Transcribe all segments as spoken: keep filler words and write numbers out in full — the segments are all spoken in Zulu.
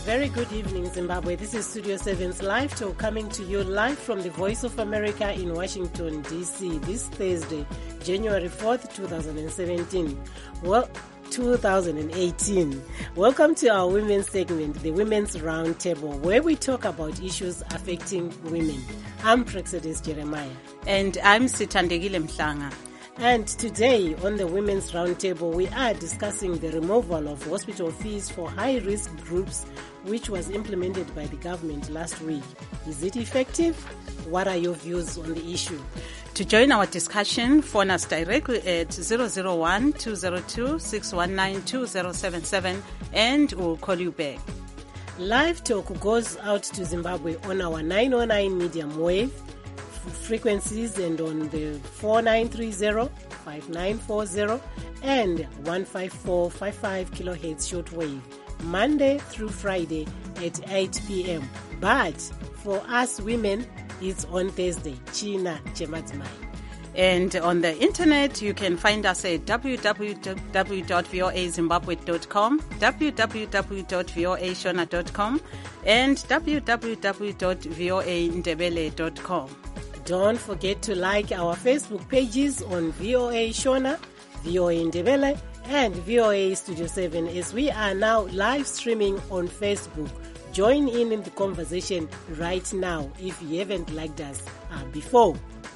very good evening, Zimbabwe. This is Studio seven's Live Talk coming to you live from the Voice of America in Washington, D C this Thursday, January fourth, twenty seventeen. Well, two thousand eighteen. Welcome to our women's segment, the Women's Roundtable, where we talk about issues affecting women. I'm Praxedis Jeremiah. And I'm Sithandegile Mhlanga. And today on the Women's Roundtable, we are discussing the removal of hospital fees for high-risk groups, which was implemented by the government last week. Is it effective? What are your views on the issue? To join our discussion, phone us directly at zero zero one, two zero two, six one nine, two zero seven seven and we'll call you back. Live Talk goes out to Zimbabwe on our nine oh nine medium wave frequencies and on the four nine three zero, five nine four zero and one five four five five kilohertz shortwave, Monday through Friday at eight p.m. But for us women, it's on Thursday. China Chemadzimai. And on the internet, you can find us at w w w dot v o a zimbabwe dot com, w w w dot v o a shona dot com, and w w w dot v o a ndebele dot com. Don't forget to like our Facebook pages on V O A Shona, V O A Ndebele, and V O A Studio seven, as we are now live streaming on Facebook. Join in in the conversation right now if you haven't liked us uh, before.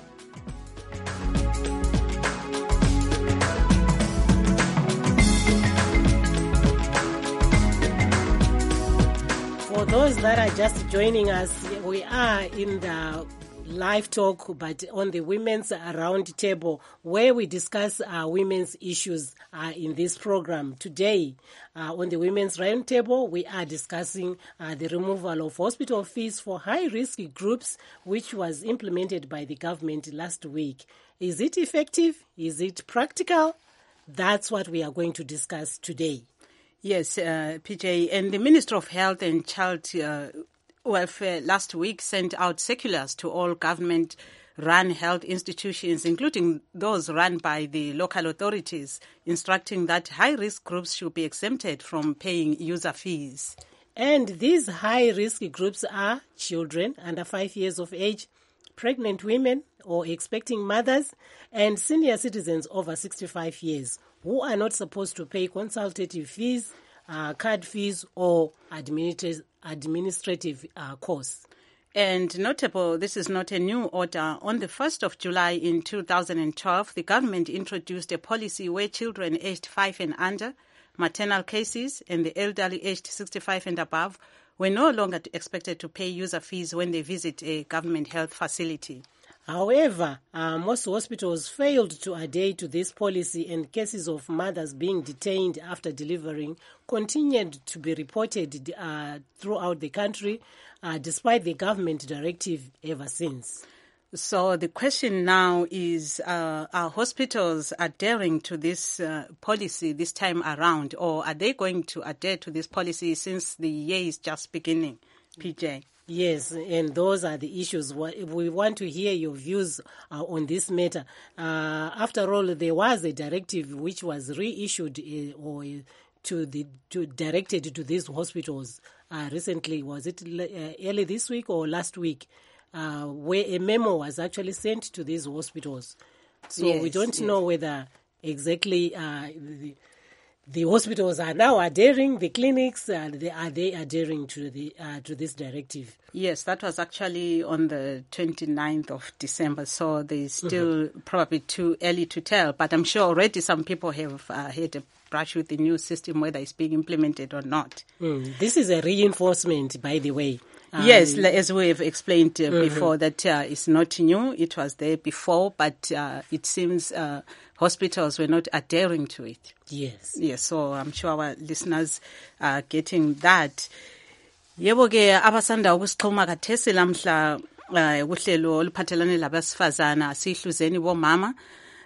For those that are just joining us, we are in the live talk, but on the Women's Round Table, where we discuss uh, women's issues uh, in this program. Today, uh, on the Women's Round Table, we are discussing uh, the removal of hospital fees for high-risk groups, which was implemented by the government last week. Is it effective? Is it practical? That's what we are going to discuss today. Yes, uh, P J, and the Minister of Health and Child uh, Welfare last week sent out circulars to all government-run health institutions, including those run by the local authorities, instructing that high-risk groups should be exempted from paying user fees. And these high-risk groups are children under five years of age, pregnant women or expecting mothers, and senior citizens over sixty-five years who are not supposed to pay consultative fees, uh, card fees, or administrative administrative uh, costs. And notable, this is not a new order. On the first of July in two thousand twelve, the government introduced a policy where children aged five and under, maternal cases, and the elderly aged sixty-five and above were no longer expected to pay user fees when they visit a government health facility. However, uh, most hospitals failed to adhere to this policy, and cases of mothers being detained after delivering continued to be reported uh, throughout the country, uh, despite the government directive ever since. So the question now is, uh, are hospitals adhering to this uh, policy this time around, or are they going to adhere to this policy since the year is just beginning, P J? Yes, and those are the issues. We want to hear your views uh, on this matter. Uh, after all, there was a directive which was reissued uh, or to the to directed to these hospitals uh, recently. Was it uh, early this week or last week, uh, where a memo was actually sent to these hospitals? So yes, we don't yes. know whether exactly uh, the, The hospitals are now adhering, the clinics, uh, they, are they adhering to the uh, to this directive? Yes, that was actually on the twenty-ninth of December, so there's still mm-hmm. probably too early to tell. But I'm sure already some people have uh, had a brush with the new system, whether it's being implemented or not. Mm. This is a reinforcement, by the way. Um, yes, as we have explained uh, mm-hmm. before, that uh, it's not new. It was there before, but uh, it seems uh, hospitals were not adhering to it. Yes. Yes, so I'm sure our listeners are getting that. Yebo ke abasanda ukusixhuma kathesi lamhla uhlelo oluphathelane labasifazana sihluzeni bomama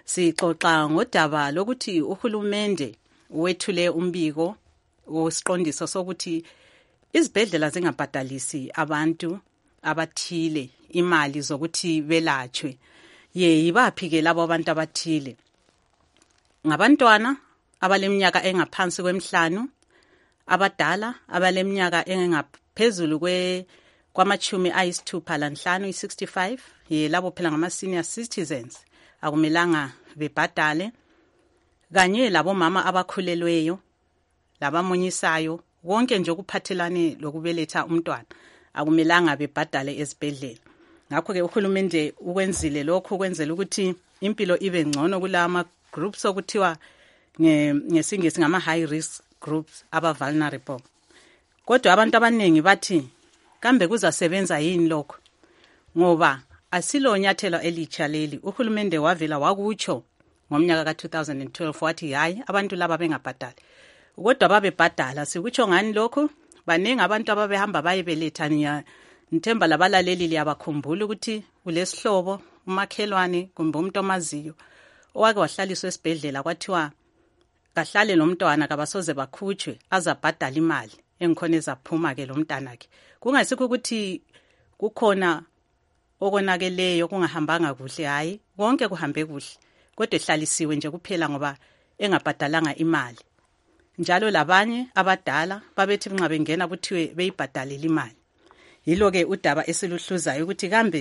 sixoxa ngodaba lokuthi uhulumende wethule umbiko wosiqondiso sokuthi izibhedlela zingabhadalisi abantu abathile imali zokuthi belatshwe. Ye yibaphi ke labo abantu abathile? Ngabantwana abaleminyaka engaphansi kwemhlanu, abadala abaleminyaka engaphezulu kwe kwamachumi ayisithupha lanhlanu i-sixty-five yilabo phela ngama-senior citizens akumelanga bebhadale, kanye labomama abakhulelweyo labamunyisayo, konke nje okuphathelane lokubeletha umntwana akumelanga bebhadale ezibhedlela. Ngakho-ke uhulumende ukwenzile lokhu ukwenzela ukuthi impilo ibe ngcono kulama groups okuthiwa ngesingisi ngama-high risk groups aba-vulnerable. Kodwa abantu abaningi bathi kambe kuzasebenza yini lokho, ngoba asilo nyathelo elitsha leli. Uhulumende wavela wakutsho ngomnyaka ka two thousand twelve wathi hayi abantu laba bengabhadali, kodwa babebhadala. Sikutsho ngani lokhu? Baningi abantu ababehamba bayebeletha. Niya Nthemba labalaleli liyabakhumbula ukuthi kulesihlobo umakhelwane kumbe umuntu omaziyo owake wahlaliswa esibhedlela kwathiwa kahlale lo mntwana kabasoze bakhutshwe azabhadala imali engikhona ezaphuma ke lo mntanakhe. Kungasikho ukuthi kukhona okonakeleyo kungahambanga kuhle, hayi konke kuhambe kuhle, kodwa ehlalisiwe nje kuphela ngoba engabhadalanga imali. Njalo labanye abadala babethi nxa bengena kuthiwe beyibhadalela imali. Yilo ke udaba esiluhluzayo ukuthi kambe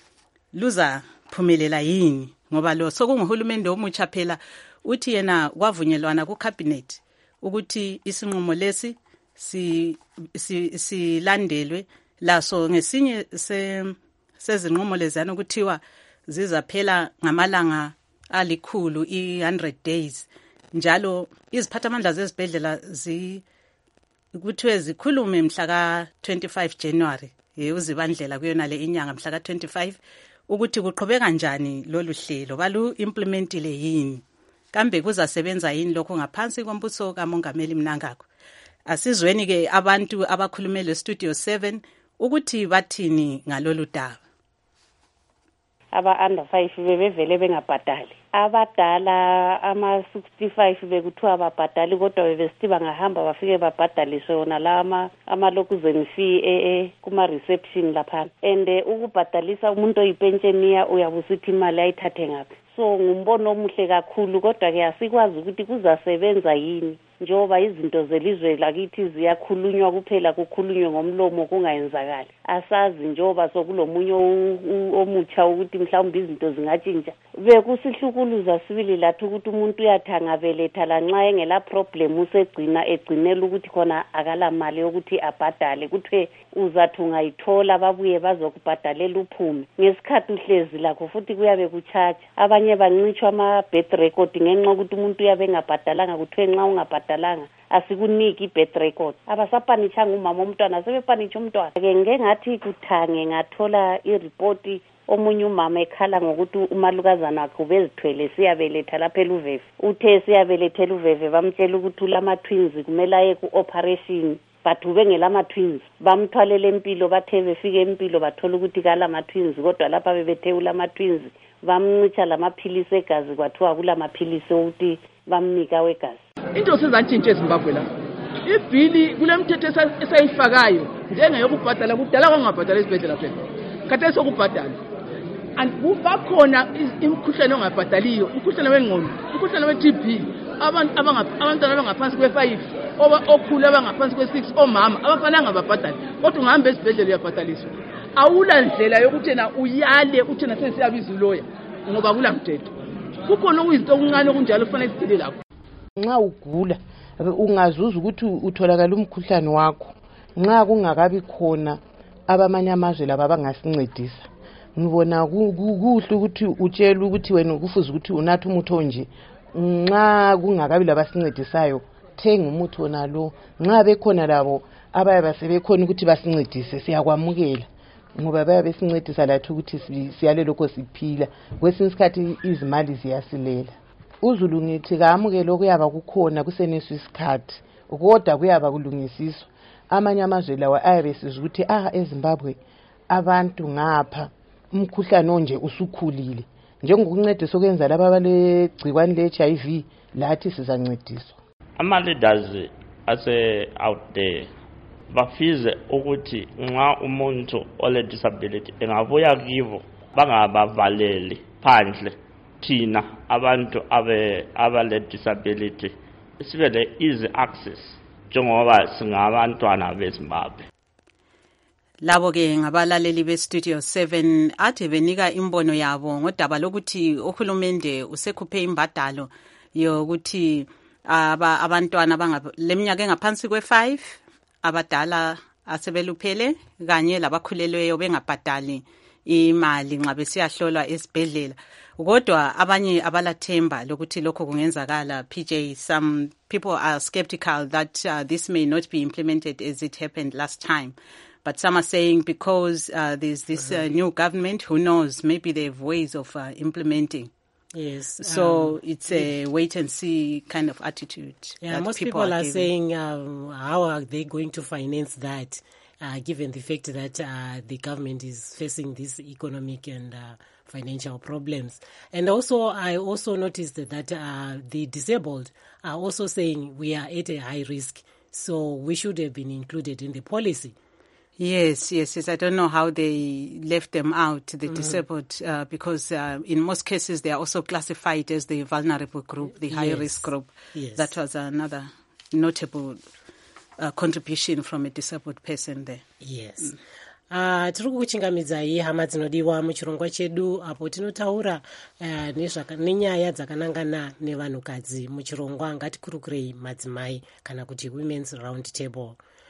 luza phumelela yini, ngoba lo sokunguhulumende omutsha phela uthi yena kwavunyelwana ku cabinet ukuthi isinqumo lesi si silandelwe laso ngesinye se sezinqumo lezana ukuthiwa zizaphela ngamalanga alikhulu i one hundred days. Njalo iziphathamandla zezibhedlela zi kuthiwe zikhulume mhla ka twenty-five January uzibandlela kuyona le inyanga mhla ka twenty-five ukuthi kuqhubeka kanjani lolu hlelo, balu implementile yini, kambe kuzasebenza yini lokho ngaphansi kombuso kaMongameli Mnangagwa. Asizweni ke abantu abakhulumele Studio seven ukuthi bathini ngalolu daba. Aba under five bebevele bengabhadali, abadala ama sixty-five bekuthiwa ababhadali, kodwa bebesithi bangahamba bafike babhadaliswe wona la amalokuzeni fee eh kuma reception lapha. And ukubhadalisa umuntu oyipensioniya uyabusithi imali ayithathe ngaphi. So ngumbono omuhle kakhulu, kodwa ke asikwazi ukuthi kuzasebenza yini njoba izinto zelizwe lakithi ziyakhulunywa kuphela, kukhulunywe ngomlomo kungayenzakali. Asazi njoba sokulomunye omutsha ukuthi mhlawumbe izinto zingatshintsha. Bekusihlukuluza sibili lathi ukuthi umuntu uyathanga beletha lanxa engela problem usegcina egcinela ukuthi khona akala mali yokuthi abhadale, kuthiwe uzathi ungayithola babuye bazokubhadalela uphume. Ngesikhathi uhlezi lakho futhi kuyabe kuchacha. Abanye bancitshwa ama birth record ngenxa ukuthi umuntu uyabe engabhadalanga, kuthiwe nxa ungabhadalanga asikuniki i-birth record. Abasapanitshanga umama omntwana, sebepanitsha umntwana. Ke ngeke ngathi kuthange ngathola i-report omunye umama ekhala ngokuthi umalukazana wakhe ubezithwele siyabeletha lapha eLuveve. Uthe siyabelethela uVeve bamtshela ukuthi ulama twins kumele aye ku-operation, but ubengela ama-twins. Bamthwalela empilo, bathe befike empilo bathola ukuthi kala ama-twins, kodwa lapha bebethe ulama-twins bamncitsha lamaphilisi egazi kwathiwa kulamaphilisi ukuthi bamnika wegazi. Into sezatshintshe eZimbabwe la. Ibhili kule mthetho esayifakayo njengeyokubhadala kudala kwangabhadala esibhedlela phela. Khathesi sokubhadala. And kubakhona imikhuhlane ongabhadaliyo, umkhuhlane wengqondo, umkhuhlane we-T B, abantu abantwana abangaphansi kwe-five, oba okhulu abangaphansi kwe-six, omama abafananga babhadale. Kodwa ungahamba esibhedlela uyabhadaliswa. Awula ndlela yokuthi na uyale uthi na sesiyabiza uloya ngoba kula mthetho. Kukhona okuyizinto okuncane okunjalo kufanele sidile lapho. Nxa ugula ungazuza ukuthi utholakala umkhuhlane wakho, nxa kungakabi khona abamanye amazwe laba bangasincedisa. Ngibona kuhle ukuthi utshela ukuthi wena kufuze ukuthi unathe umuthi onje. Nxa kungakabi labasincedisayo, thenga umuthi onalo. Nxa bekhona labo abayabe sebekhona ukuthi basincedise, siyakwamukela ngoba bayabe sincedisa lathi ukuthi siyale lokho siphila. Kwesinye isikhathi izimali ziyasilela. Uzulu ngithi kamukele okuyaba kukhona kuseneso isikhathi, kodwa kuyaba kulungisiswa. Amanye amazwe lawa ayabe sizwe ukuthi ah eZimbabwe abantu ngapha umkhuhlane onje usukhulile. Njengokuncedisa okwenza laba balegcikwane le-H I V lathi sizancediswa. Ama leaders ase out there bafize ukuthi nxa umuntu ole disability engabuya kibo bangabavaleli phandle thina abantu abe abale disability, sibe le easy access njengoba singabantwana beZimbabwe. Labo ke ngabalaleli be Studio seven ade benika imbono yabo ngodaba lokuthi uhulumende usekhuphe imbadalo yokuthi aba abantwana bangaleminyaka engaphansi kwe five abadala asebeluphele kanye labakhulelweyo bengabhadali imali nxa besiyahlolwa esibhedlela. Kodwa abanye abalathemba lokuthi lokho kungenzakala. P J, some people are skeptical that uh, this may not be implemented as it happened last time. But some are saying because uh, there's this uh, new government, who knows, maybe they have ways of uh, implementing. Yes. So um, it's a wait and see kind of attitude. Yeah, most people, people are, are saying, um, how are they going to finance that, uh, given the fact that uh, the government is facing these economic and uh, financial problems? And also, I also noticed that uh, the disabled are also saying we are at a high risk, so we should have been included in the policy. Yes, yes, yes. I don't know how they left them out, the mm-hmm. disabled, uh, because uh, in most cases they are also classified as the vulnerable group, the high yes. risk group. Yes. That was another notable uh, contribution from a disabled person there. Yes. Uh, tiri kuchingamidzai hama dzinodiwa muchirongwa chedu apo tinotaura uh, nenyaya dzakanangana nevanhukadzi muchirongwa ngatikurukirei madzimai kana kuti women's round table.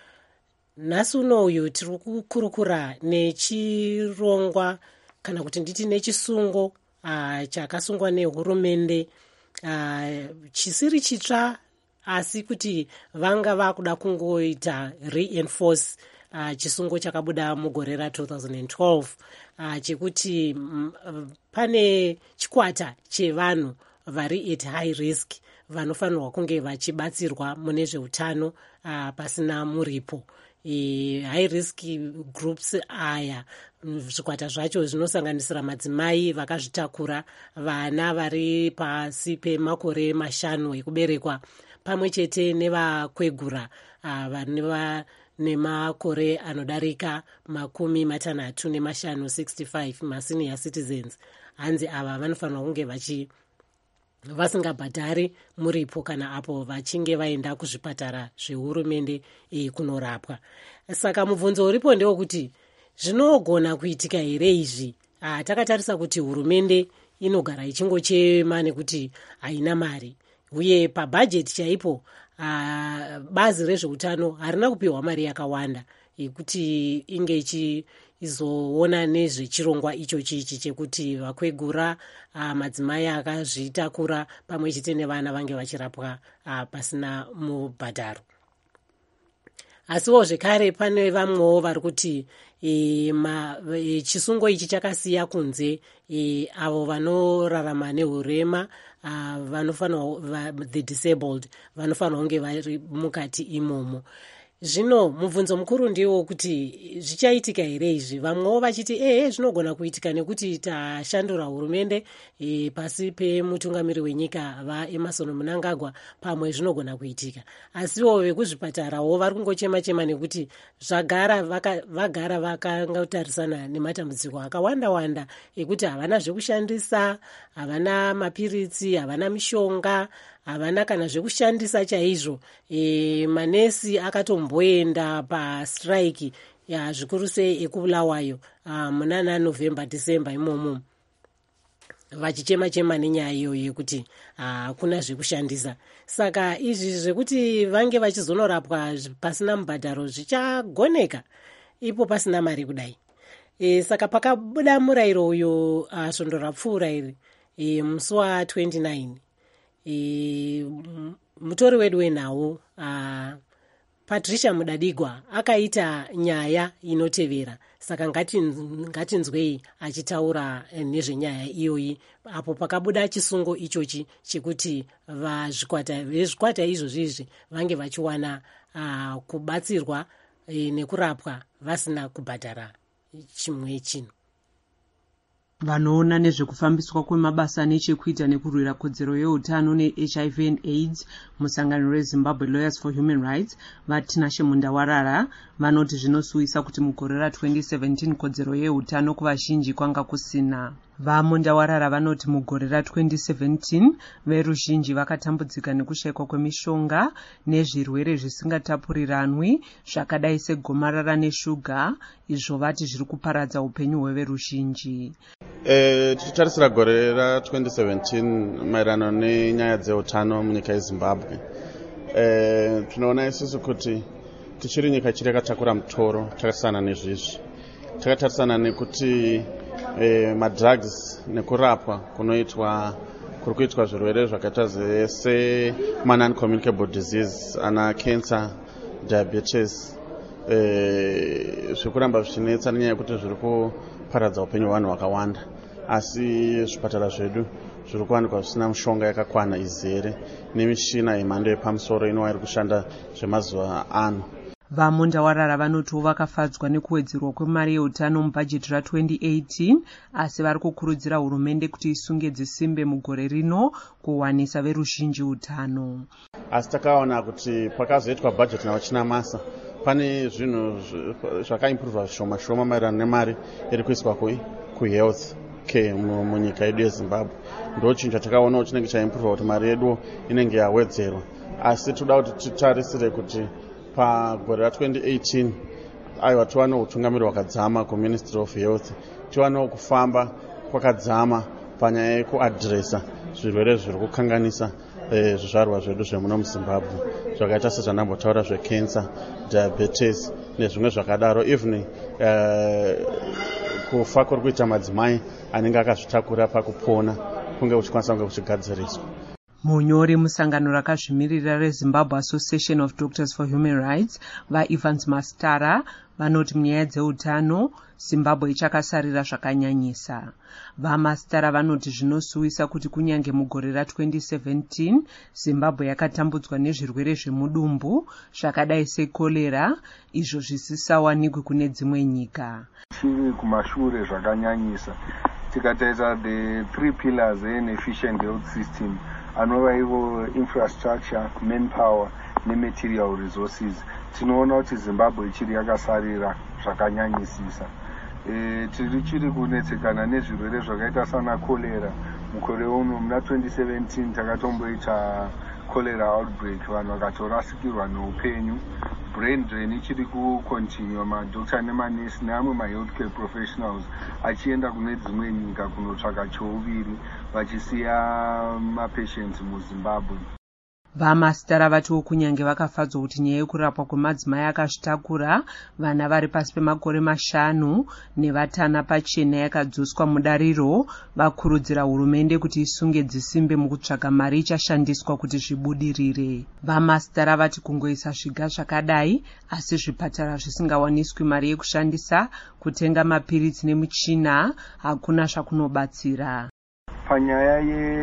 Nhasi uno uyu tiri kukurukura nechirongwa kana kuti nditi nechisungo uh, chakasungwa nehurumende uh, chisiri chitsva asi kuti vanga vakuda kungoita reinforce uh, chisungo chakabuda mugore ra two thousand twelve uh, chekuti um, pane chikwata chevanhu vari at high risk vanofanirwa kunge vachibatsirwa mune zveutano uh, pasina muripo. E, high risk groups aya zvikwata zvacho zvinosanganisira madzimai vakazvitakura, vana vari pasi pemakore mashanu ekuberekwa, pamwe chete nevakwegura uh, vaneva nemakore anodarika makumi matanhatu nemashanu sixty-five, masenior citizens. Hanzi ava vanofanirwa kunge vachi vasingabhadhari muripo kana apo vachinge vaenda kuzvipatara zvehurumende e, kunorapwa. Saka mubvunzo uripo ndewekuti zvinogona kuitika here izvi? Ah, takatarisa kuti hurumende inogara ichingochema nekuti haina mari, uye pabhajeti chaipo ah, bazi rezveutano harina kupiwa mari yakawanda yekuti inge ichi izoona nezvechirongwa ichochi ichi chekuti vakwegura uh, madzimai akazvitakura pamwe chete nevana vange vachirapwa uh, pasina mubhadharo. Asiwo zvekare pane vamwewo vari kuti e, ma, e, chisungo ichi chakasiya kunze e, avo vanorarama nehurema uh, vanofanirwa the disabled vanofanirwa kunge vari mukati imomo. Zvino mubvunzo mukuru ndiwo kuti zvichaitika here izvi? Vamwewo vachiti ehe zvinogona kuitika nekuti tashandura hurumende e, pasi pemutungamiri wenyika vaEmerson Mnangagwa, pamwe zvinogona kuitika. Asiwo vekuzvipatarawo vari kungochema chema nekuti zvagara vaka, vagara vakangotarisana nematambudziko akawanda wanda ekuti havana zvekushandisa, havana mapiritsi, havana mishonga, havana kana zvekushandisa chaizvo. E, manesi akatomboenda pastrike ya zvikuru sei ekubulawayo muna November December imomo vachichema chema nenyaya iyoyo yekuti hakuna zvekushandisa. Saka izvi zvekuti vange vachizonorapwa pasina mubhadharo zvichagoneka ipo pasina mari kudai. E, saka pakabuda murayiro uyo uh, svondo rapfuura iri e, musi wa twenty-nine e, mutori wedu wenhau uh, Patricia Mudadigwa akaita nyaya inotevera. Saka ngatinzwei achitaura nezvenyaya iyoyi apo pakabuda chisungo ichochi chekuti vezvikwata vezvikwata izvozvizvi vange vachiwana uh, kubatsirwa e, nekurapwa vasina kubhadhara chimwe chinhu. Vanoona nezvekufambiswa kwemabasa nechekuita nekurwira kodzero yeutano neH I V and AIDS musangano reZimbabwe Lawyers for Human Rights vaTinashe Mundawarara vanoti zvinosuwisa kuti mugore ra twenty seventeen kodzero yeutano kuvazhinji kwanga kusina. vamundawarara vanoti mugore ratwenty seventeen veruzhinji vakatambudzika nekushayikwa kwemishonga nezvirwere zvisingatapuriranwi zvakadai segomarara neshuga, izvo vati zviri kuparadza upenyu hweveruzhinji. E, tichitarisira gore ratwenty seventeen maererano nenyaya dzeutano munyika yeZimbabwe, e, tinoona isusu kuti tichiri nyika chiri yakatakura mutoro takatisana nezvizvi. Takatarisana nekuti e, madrugs nekurapwa kunoitwa kuri kuitwa zvirwere zvakaita se non-communicable disease ana cancer, diabetes, e, zvikuramba zvichinetsa nenyaya yekuti zviri kuparadza upenyu hwevanhu vakawanda, asi zvipatara zvedu zviri kuwanikwa zvisina mishonga yakakwana izere nemishina yemhando yepamusoro inova iri kushanda zvemazuva ano. vamundawarara vanotiwo vakafadzwa nekuwedzerwa kwemari yeutano mubhajeti ratwenty eighteen, asi vari kukurudzira hurumende kuti isunge dzisimbe mugore rino kuwanisa veruzhinji utano. Asi takaona kuti pakazoitwa bhajeti nawo china masa pane zvinhu zvakaimpruvha zvishoma shoma maererano nemari iri kuiswa kuhealth care munyika yedu yeZimbabwe. Ndochinja takaonawo chinenge chaimpruvha kuti mari yedu inenge yawedzerwa, asi toda kuti titarisire kuti pagore ratwenty eighteen aiwa tiwanewo utungamiri hwakadzama kuministry of health, tiwanewo kufamba kwakadzama panyaya yekuadhiresa zvirwere zviri kukanganisa e, zvizvarwa zvedu zvemuno muZimbabwe zvakaita sezvanambotaura zvecancer, diabetes nezvimwe zvakadaro, even e, kufa kuri kuita madzimai anenge akazvitakura pakupona kunge kuchikwanisa kunge kuchigadziriswa. Munyori musangano rakazvimirira reZimbabwe Association of Doctors for Human Rights vaEvans Mastara vanoti munyaya dzeutano Zimbabwe ichakasarira zvakanyanyisa. VaMastara vanoti zvinosuwisa kuti kunyange mugore ratwenty seventeen Zimbabwe yakatambudzwa nezvirwere zvemudumbu zvakadai sekolera, izvo zvisisawanikwi kune dzimwe nyika. Chiri kumashure zvakanyanyisa. Tikataita the three pillars in efficient health system anova ivo infrastructure, manpower nematerial resources, tinoona kuti Zimbabwe ichiri yakasarira zvakanyanyisisa. E, tiri chiri kunetsekana nezvirwere zvakaita sana kolera. Mukore uno muna twenty seventeen takatomboita cholera outbreak, vanhu vakatorasikirwa neupenyu. Brain drain ichiri kukontinua, madokta nemanesi neamwe mahealthcare professionals achienda kune dzimwe nyika kunotsvaka chouviri vachisiya mapatients muZimbabwe. VaMastara vatiwo kunyange vakafadzwa kuti nyaya yekurapwa kwemadzimai akazvitakura vana vari pasi pemakore mashanu nevatana pachena yakadzoswa mudariro, vakurudzira hurumende kuti isunge dzisimbe mukutsvaga mari ichashandiswa kuti zvibudirire. VaMastara vati kungoisa zviga zvakadai, asi zvipatara zvisingawaniswi mari yekushandisa kutenga mapiritsi nemuchina hakuna zvakunobatsira. Panyaya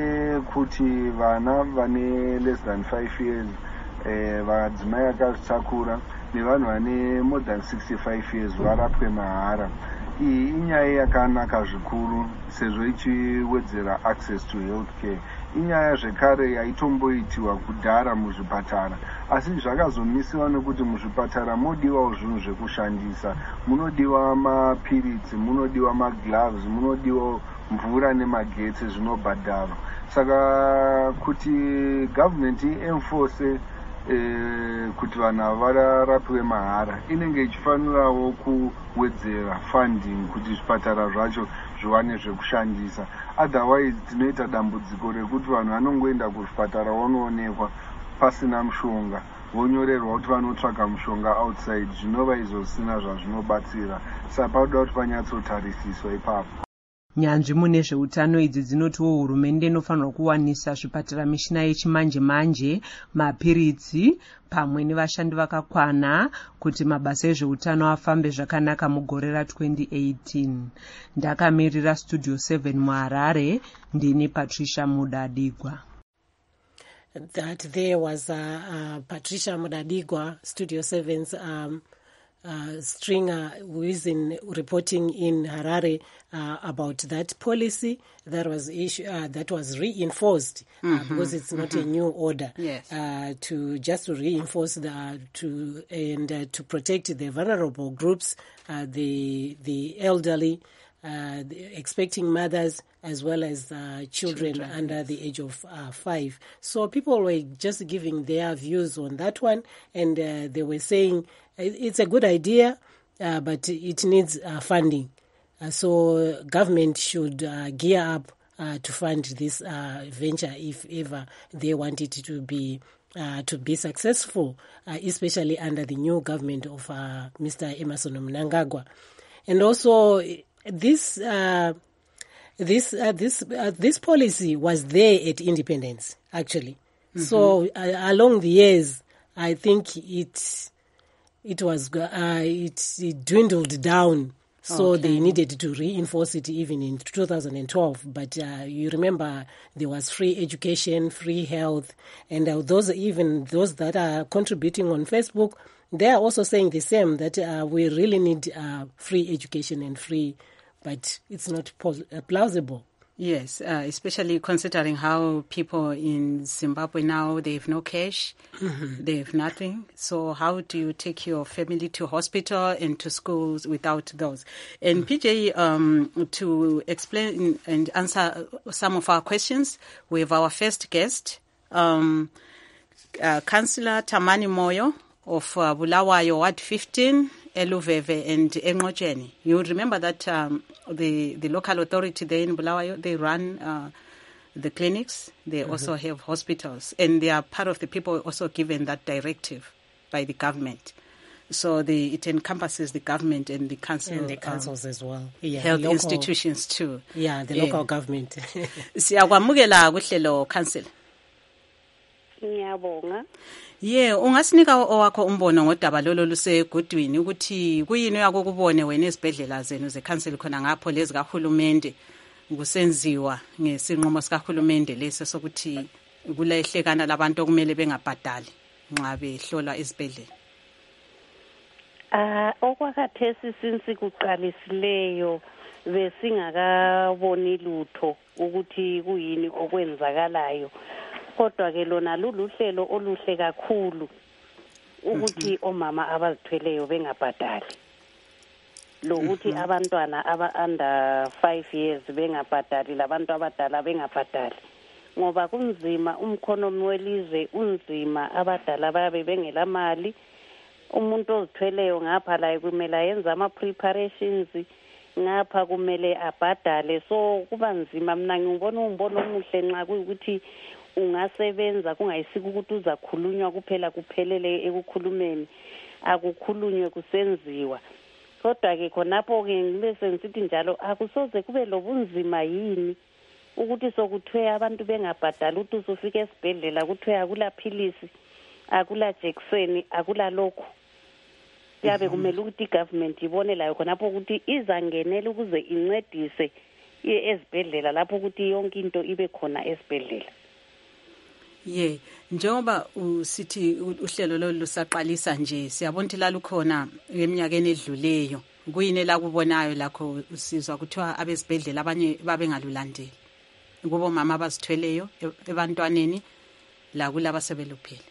yekuti vana vane less than five years, eh, vadzimai akazvitakura nevanhu vane more than sixty-five years varapwe mahara. Iyi inyaya yakanaka zvikuru sezvo ichiwedzera access to health care. Inyaya zvekare yaitomboitiwa kudhara muzvipatara, asi zvakazomisiwa nekuti muzvipatara munodiwawo zvinhu zvekushandisa. Munodiwa mapiritsi, munodiwa magloves, munodiwa mvura nemagetsi zvinobhadharwa. Saka kuti government enforce e, kuti vanhu varapwe mahara, inenge ichifanirawo kuwedzera funding kuti zvipatara zvacho zviwane zvekushandisa. Otherwise tinoita dambudziko rekuti vanhu vanongoenda kuzvipatara vanoonekwa pasina mushonga, vonyorerwa kuti vanotsvaga mushonga outside, zvinova izvo zvisina zvazvinobatsira. Saka pauda kuti panyatsotarisiswa ipapo. Nyanzvi mune zveutano idzi dzinotiwo hurumende inofanirwa kuwanisa zvipatara mishina yechimanje manje, mapiritsi pamwe nevashandi vakakwana kuti mabasa ezveutano afambe zvakanaka mugore ratwenty eighteen. Ndakamirira Studio seven muHarare, ndini Patricia Mudadigwa. That there was uh, uh, Patricia Mudadigwa, Studio seven's um, Uh, Stringer, who is in reporting in Harare uh, about that policy that was issue, uh, that was reinforced mm-hmm. uh, because it's not mm-hmm. a new order. Yes. Uh, to just to reinforce the to and uh, to protect the vulnerable groups, uh, the the elderly, uh, the expecting mothers as well as uh, children, children under yes. the age of uh, five. So people were just giving their views on that one, and uh, they were saying it's a good idea, uh, but it needs uh, funding. Uh, so government should uh, gear up uh, to fund this uh, venture if ever they want it to be uh, to be successful, uh, especially under the new government of uh, Mister Emmerson Mnangagwa. And also, this uh, this uh, this uh, this policy was there at independence, actually. Mm-hmm. So uh, along the years, I think it it was uh, it, it dwindled down. So okay. they needed to reinforce it even in two thousand twelve. But uh, you remember there was free education, free health, and uh, those even those that are contributing on Facebook, they are also saying the same, that uh, we really need uh, free education and free, but it's not pos- uh, plausible. Yes, uh, especially considering how people in Zimbabwe now, they have no cash, mm-hmm. they have nothing. So how do you take your family to hospital and to schools without those? And mm-hmm. P J, um, to explain and answer some of our questions, we have our first guest, um, uh, Councillor Tamani Moyo of uh, Bulawayo Ward fifteen, Eluveve and Engojeni. You remember that um, the, the local authority there in Bulawayo, they run uh, the clinics. They mm-hmm. also have hospitals. And they are part of the people also given that directive by the government. So the, it encompasses the government and the council. And the councils um, as well. Yeah, health local, institutions too. Yeah, the local yeah. government. Siyakwamukela kuhlelo council. Ngiyabonga. Yeah, ungasinika owakho umbono ngodaba lolo lusegudwini ukuthi kuyini yakho kubone wena esibhedlela zenu ze-council khona ngapho lezi kahulumende kusenziwa ngesinqumo sikahulumende lesi sokuthi kulehlekana labantu okumele bengabhadali nxa behlola esibhedlela. Ah, okwakhathesi since kuqalisileyo besingakaboni lutho ukuthi kuyini okwenzakalayo. Kodwa ke lona luluhlelo oluhle kakhulu ukuthi omama abazithweleyo bengabhadali. Lokuthi mm-hmm. abantwana aba under five years bengabhadali, labantu abadala bengabhadali. Ngoba kunzima, umkhonomi welizwe unzima, abadala babe bengela mali. Umuntu ozithweleyo ngapha la kumele ayenze ama preparations, ngapha kumele abhadale. So kuba nzima. Mina ngibona umbono omuhle nxa kuyikuthi ungasebenza kungayisika ukuthi uzakhulunywa kuphela kuphelele ekukhulumeni, akukhulunywe kusenziwa. Kodwa ke khonapho ke ngibese ngisithi njalo akusoze kube lobunzima yini ukuthi sokuthwe abantu bengabhadala, ukuthi usufika esibhedlela kuthwe akula philisi, akula jekiseni, akula lokho. Yabe kumele ukuthi igovernment ibone layo khonapho ukuthi izangenela ukuze incedise ezibhedlela lapho ukuthi yonke into ibe khona esibhedlela. Yeah, njengoba usithi uhlelo lolu lusaqalisa nje, siyabona ukuthi la lukhona eminyakeni edluleyo. Kuyini la kubonayo lakho usizwa kuthiwa abesibhedlela abanye babe ngalulandeli kubo mama abazithweleyo ebantwaneni la kulaba sebeluphele?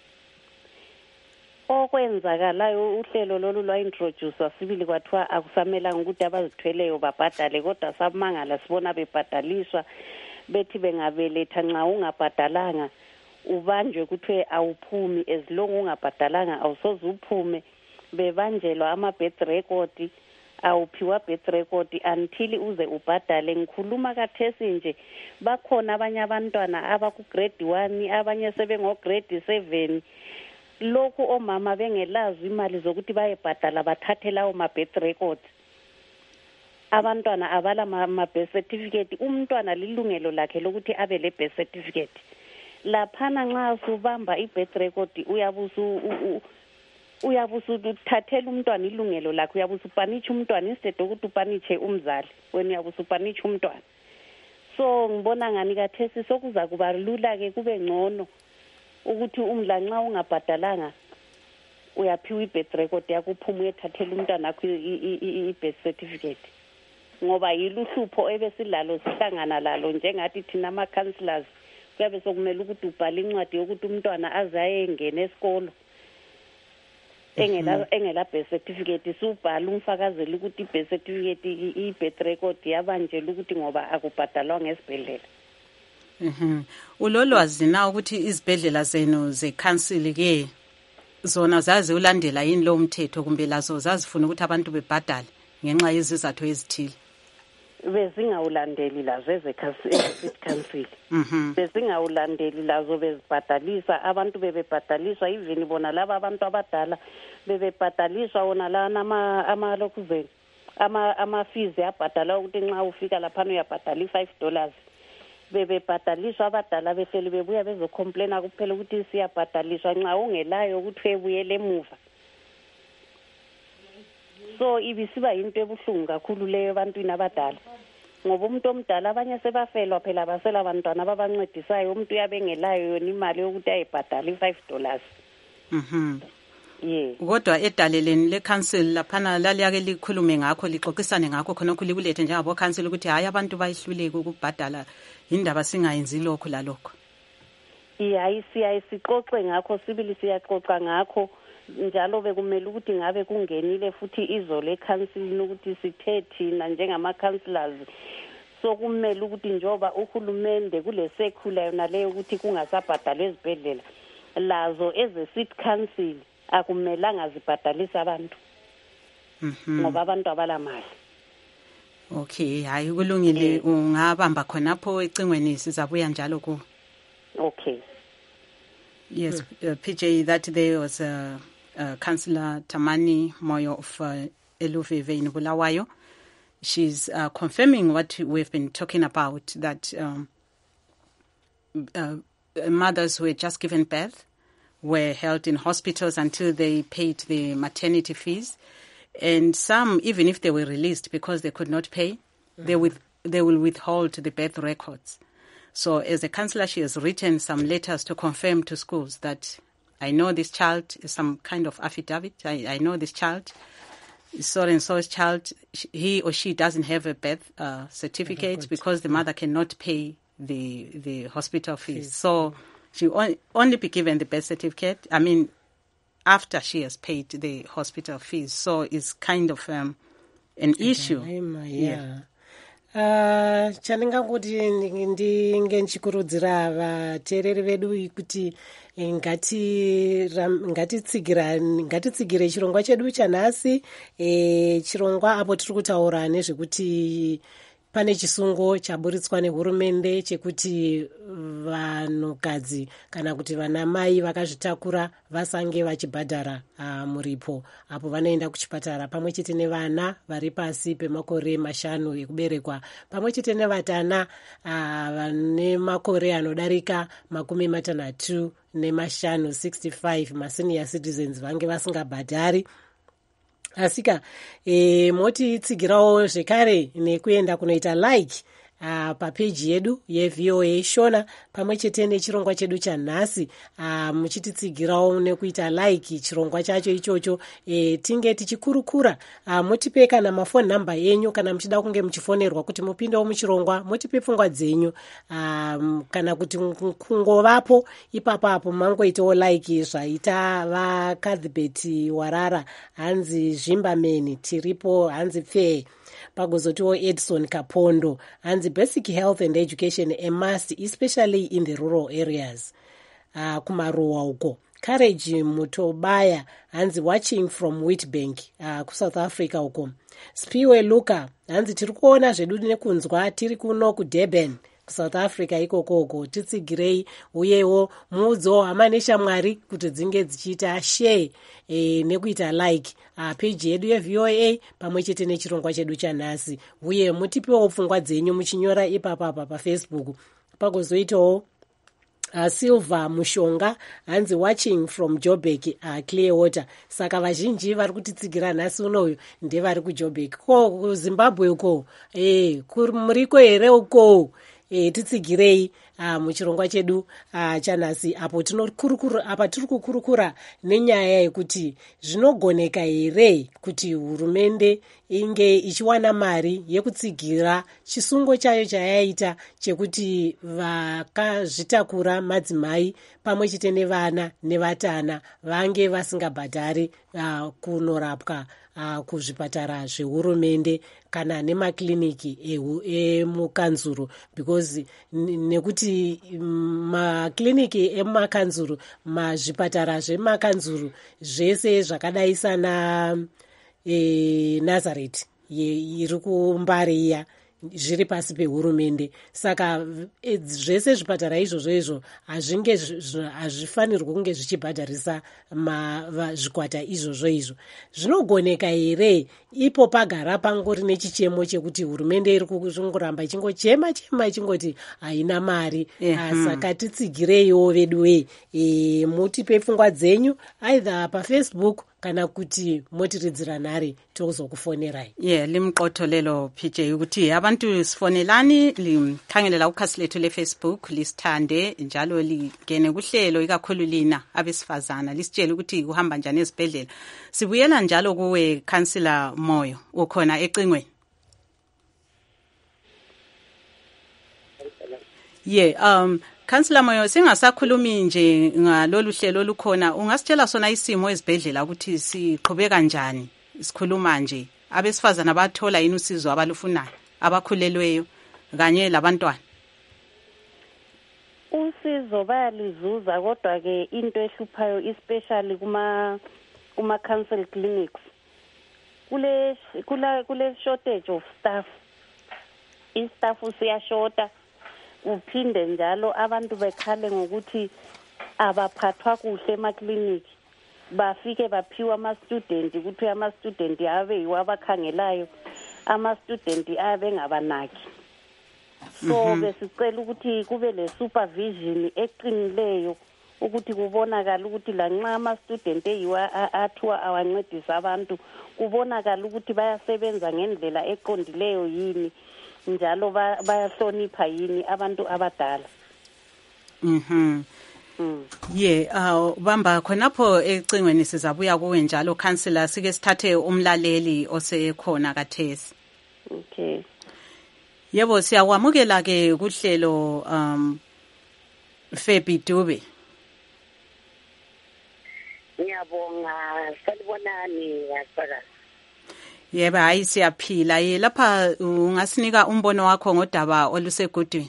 Okwenzakalayo uhlelo lolu lwa introduce sibili kwathiwa akusamela ukuthi abazithweleyo babhadale, kodwa sabmangala sibona bebhadaliswa bethi bengabeletha nxa ungabhadalanga ubanjwe kuthiwe awuphumi, as long ungabhadalanga awusoze uphume. Bebanjelwa ama birth record, awuphiwa birth record until uze ubhadale. Ngikhuluma kathesi nje bakhona abanye abantwana abaku grade one, abanye sebengo grade seven. Lokhu omama bengelazi imali zokuthi bayebhadala bathathe lawo ma birth record. Abantwana abala ma birth certificate. Umntwana lilungelo lakhe lokuthi abe le birth certificate. Laphana nxa subamba i-birth record uyabusu uyabusu uthathela umntwana ilungelo lakhe, uyabusu upanitsha umntwana instead ukuthi upanitshe umzali wena, uyabusu upanitsha umntwana. So ngibona ngani kathesi sokuza kuba lula ke kube ngcono ukuthi umla nxa ungabhadalanga uyaphiwa i-birth record yakho uphuma uyethathela umntwana wakho i-birth certificate. Ngoba yiluhlupho ebesilalo sihlangana lalo njengathi thina ama councillors, kuyabe sokumele ukuthi ubhale incwadi yokuthi umntwana aze ayengena esikolo. engela engela birth certificate subhala umfakazela ukuthi birth certificate i birth record yabanjela ukuthi ngoba akubhadalwa ngesibhedlela. Mhm. Ulolwazi na ukuthi izibhedlela zenu ze council ke zona zazi ulandela yini lo mthetho kumbe lazo zazifuna ukuthi abantu bebhadale ngenxa yezizathu ezithile? Bezingawulandeli lazo eze council. Mhm. Bezingawulandeli lazo bezibhadalisa abantu bebebhadaliswa even bona laba abantu abadala bebebhadaliswa wona lana ama ama lokuzeni ama ama fees yabhadala ukuthi nxa ufika lapha uyabhadala five dollars. Bebebhadaliswa abadala behleli bebuya bezocomplaina kuphela ukuthi siyabhadaliswa nxa ungelayo ukuthi ebuyele emuva. So ibisiba into ebuhlungu kakhulu leyo ebantwini abadala ngoba umuntu omdala abanye sebafelwa phela basela abantwana babancedisayo umuntu uyabengelayo yona imali yokuthi ayibhadale five dollars. Mhm. Yeah. Kodwa edaleleni le council laphana laliyake likhulume ngakho lixoxisane ngakho khona kulibulethe njengabo council ukuthi hayi abantu bayihluleke ukubhadala indaba singayenzi lokho lalokho. Yeah, siyayixoxe ngakho sibili siyaxoxa ngakho njalo bekumele ukuthi ngabe kungenile futhi izole council ukuthi sithe thina njengama councillors so kumele ukuthi njoba uhulumende kule secular yona leyo ukuthi kungasabhadalwa ezibhedlela lazo eze city council akumelanga zibhadalisa abantu. Mhm. Ngoba abantu abalamali. Okay, hayi kulungile ungabamba khonapho ecingweni sizabuya njalo ku. Okay. Yes, uh, P J, that there was uh, uh, Councillor Tamani Moyo of uh, Eluveve in Bulawayo. She's uh, confirming what we've been talking about, that um, uh, mothers who had just given birth were held in hospitals until they paid the maternity fees. And some, even if they were released because they could not pay, mm-hmm. they, with, they will withhold the birth records. So as a counsellor, she has written some letters to confirm to schools that I know this child, some kind of affidavit, I, I know this child, so and so's child, he or she doesn't have a birth uh, certificate because the mother cannot pay the the hospital fees. Fees. So she on, only be given the birth certificate, I mean, after she has paid the hospital fees. So it's kind of um, an issue. Yeah. yeah. Uh, chandingakuti ndinge ndichikurudzira vateereri vedu kuti ngati ngatitsigira ngatitsigire chirongwa chedu chanhasi e, chirongwa apo tiri kutaura nezvekuti pane chisungo chaburitswa nehurumende chekuti vanhukadzi kana kuti vana mai vakazvitakura vasange vachibhadhara uh, muripo apo vanoenda kuchipatara pamwe chete nevana vari pasi pemakore mashanu ekuberekwa pamwe chete nevatana uh, vane makore anodarika makumi matanhatu nemashanu sixty-five masenior citizens vange vasingabhadhari. Asika e, moti tsigirawo zvekare nekuenda kunoita like uh, papeji yedu yeV O A Shona pamwe chete nechirongwa chedu chanhasi uh, muchititsigirawo nekuita like chirongwa chacho ichocho e, tinge tichikurukura uh, mutipe kana mafoni namba yenyu kana muchida kunge muchifonerwa kuti mupindewo muchirongwa mutipe pfungwa dzenyu um, kana kuti kungovapo ipapo apo mangoitawo like zvaita vaCathbert Warara hanzi Zvimbameni tiripo hanzi Pfee pagozotiwo Edson Kapondo hanzi basic health and education a must especially in the rural areas uh, kumaruwa uko. Courage Mutobaya hanzi watching from Witbank uh, kuSouth Africa uko. Spiwe Luka hanzi tiri kuona zvedu nekunzwa tiri kuno kuDurban kuSouth Africa ikokoko titsigirei uyewo muudzowo hama neshamwari kuti dzinge dzichiita share e, nekuita like uh, page yedu yeV O A pamwe chete nechirongwa chedu chanhasi uye mutipewo pfungwa dzenyu muchinyora ipapapa paFacebook pagozoitawo Uh, Silver Mushonga hanzi watching from Joburg uh, Clearwater. Saka vazhinji vari kutitsigira nhasi unoyu ndevari kuJoburg. Ko kuZimbabwe uko eh muriko here uko eh titsigirei uh, muchirongwa chedu uh, chanhasi apo tinokurukura apa tiri kukurukura nenyaya yekuti zvinogoneka here kuti hurumende inge ichiwana mari yekutsigira chisungo chayo chayaita chekuti vakazvitakura madzimai pamwe chete nevana nevatana vange vasingabhadhari uh, kunorapwa uh, kuzvipatara zvehurumende kana nemakliniki emukanzuru because nekuti makliniki emumakanzuru mazvipatara zvemumakanzuru zvese zvakadai sana e, Nazareth iri kuMbare iya zviri pasi pehurumende saka e, zvese zvipatara izvozvo izvo hazvinge hazvifanirwi kunge zvichibhadharisa zvikwata izvozvo izvo. Zvinogoneka here ipo pagara pangori nechichemo chekuti hurumende iri kungoramba ichingochema chema ichingoti haina mari mm-hmm. Saka titsigireiwo vedu we e, mutipe pfungwa dzenyu either paFacebook kana kuti motiridzira nhare tozokufonerai. Yeah, limqotho lelo P J ukuthi abantu sifonelani likhangelela ukhasi lethu leFacebook lisithande njalo ligene kuhlelo ikakhulu lina abesifazana lisitshela ukuthi kuhamba njani ezibhedlela. Sibuyela njalo kuwe Councillor Moyo ukhona ecingweni. Yeah, um Councillor Moyo singasakhulumi nje ngalolu hlelo olukhona ungasitshela sona isimo ezibhedlela ukuthi siqhubeka kanjani sikhuluma nje abesifazana bathola yini usizo abalufunayo abakhulelweyo kanye labantwana. Usizo bayalizuza kodwa ke into ehluphayo especially kuma kuma council clinics kule kula kule shortage of staff. Istaff siyashota uphinde njalo abantu bekhale ngokuthi abaphathwa kuhle emakliniki bafike baphiwa ama-student ukuthi ama-student abe yiwo abakhangelayo ama-student abe ngabanaki so mm-hmm. besicela ukuthi kube le supervision eqinileyo ukuthi kubonakala ukuthi lanxa ama-student eyiwo athiwa awancedisa abantu kubonakala ukuthi bayasebenza ngendlela eqondileyo yini njalo bayahlonipha yini abantu abadala. Mhm. Mm. Yeah, uh bamba khonapho ecingweni sizabuya kuwe njalo Councillor sike sithathe umlaleli osekhona kathesi. Okay. Yebo siyakwamukela ke kuhlelo um Febi Dube. Ngiyabonga salibonani yasaka. Yebo hayi siyaphila ye lapha ungasinika umbono wakho ngodaba olusegudwini.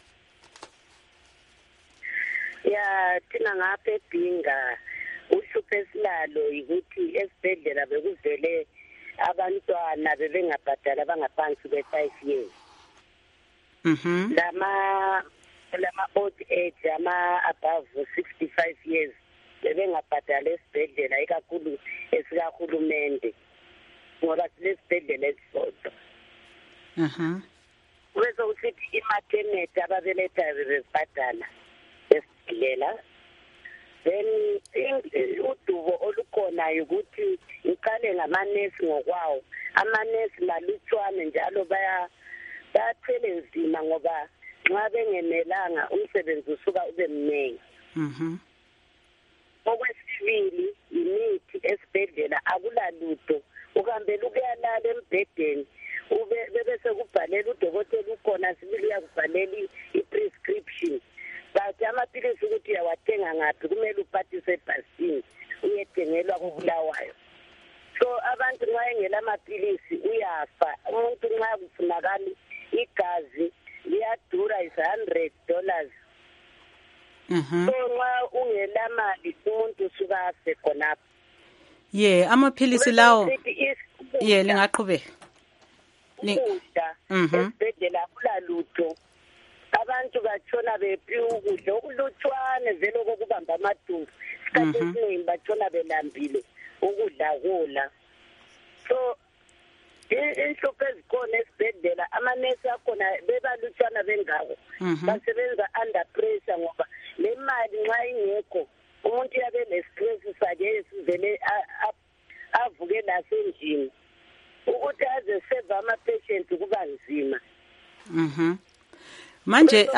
Ya thina ngapha eBhinga uhlupho esilalo ukuthi esibhedlela bekuvele abantwana bebengabhadala bangaphansi kwe-five years. Mhm. Lama lama old age ama above sixty-five years bebengabhadala esibhedlela ikakhulu esikahulumende. Ngoba lesibhedlela esisodwa. Mhm. Bese usithi imaternity ababeletha bebebhadala esibhedlela. Then udubo olukhona ukuthi iqale ngamanesi ngokwawo. Amanesi malutshwane njalo baya bathwele nzima ngoba nxa bengenelanga umsebenzi usuka ube mningi. Mhm. Okwesibili imithi esibhedlela akulalutho. Ukambela ukuyalala embhedeni ube bese kubhalela udokotela ukhona sibili yakubhalela i-prescription bathi amaphilisi ukuthi uyawathenga ngaphi kumele uphathise ebhasini uyethengelwa kubulawayo. So abantu nxa engela amaphilisi uyafa. Umuntu nxa kufunakala igazi liyadura is one hundred dollars. Mhm. So nxa ungela mali umuntu usuka afe khonapho. Yeah, amaphilisi lawo yeah lingaqhubeka. Ukudla esibhedlela kulalutho. Abantu batshona bephiwa ukudla okulutshwane vele okubamba amadumbu. Isikhathi esiningi batshona belambile ukudla kola. So inhlupho ezikhona esibhedlela amanesi akhona bebalutshwana bengako. Basebenza under pressure ngoba le mali nxa ingekho umuntu yabe nestress sakhe sivele avuke nasendlini ukuthi aze save ama patient kuba nzima. Mhm. manje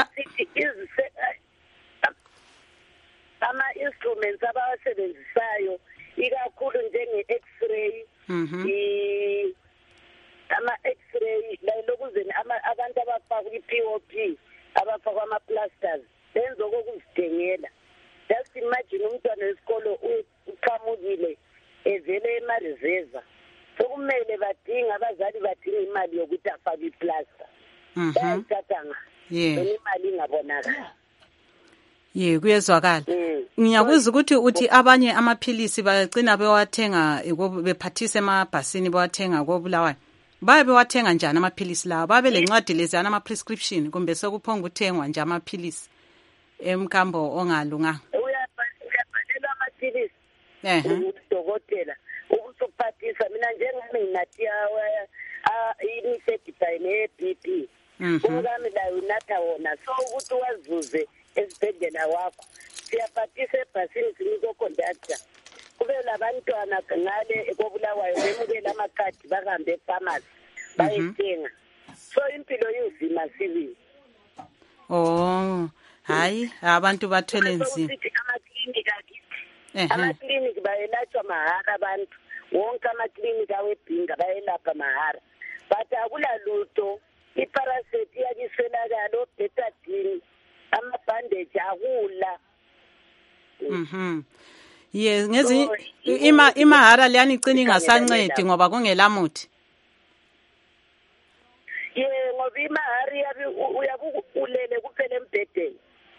ama-instruments abawasebenzisayo ikakhulu njenge-x-ray ama-x-ray lokuzeni abantu abafakwa i-P O P abafakwa ama-plasters benza okokuzidengela. Just imagine umntwana wesikolo uqhamukile evele emarizeva, sokumele badinga abazali badinga imali yokuthi afake iplaster. Bayayithatha nga imali ingabonakala. Ye kuyezwakala. Ngiyakuzwa ukuthi uthi abanye amaphilisi bagcina bewathenga bephathise emabhasini bewathenga koBulawayo. Babe bewathenga njani amaphilisi lawo? Babe lencwadi lezana ama prescription kumbe sokuphonga uthengwa nje amaphilisi emkambo ongalunganga. Uyabhalela amaphilisi. Eh. Udokotela ukuphathisa mina njengami nginathi ah iniseptine ne-B P. Ngami la unatha wona so ukuthi wazuze esibhedlela wakho. Siyaphathisa ebhasini siniko conductor. Kube labantwana ngale koBulawayo bemukela amakhadi bahambe epharmacy bayithenga. So impilo yinzima sibili. Oh, hayi abantu bathwele nzima. Amaklinika akithi. Amaklinika bayelatshwa mahara abantu. Wonke amaklinika awebhinga bayelapha mahara. But akulalutho iparasite iyakiswelakala obetadini amabandage akula. Mhm. Yes, ngezi ima imahara leyani icini ingasancedi ngoba kungelamuthi. Ye ngoba imahara yabi uyabukulele kuphela embedeni.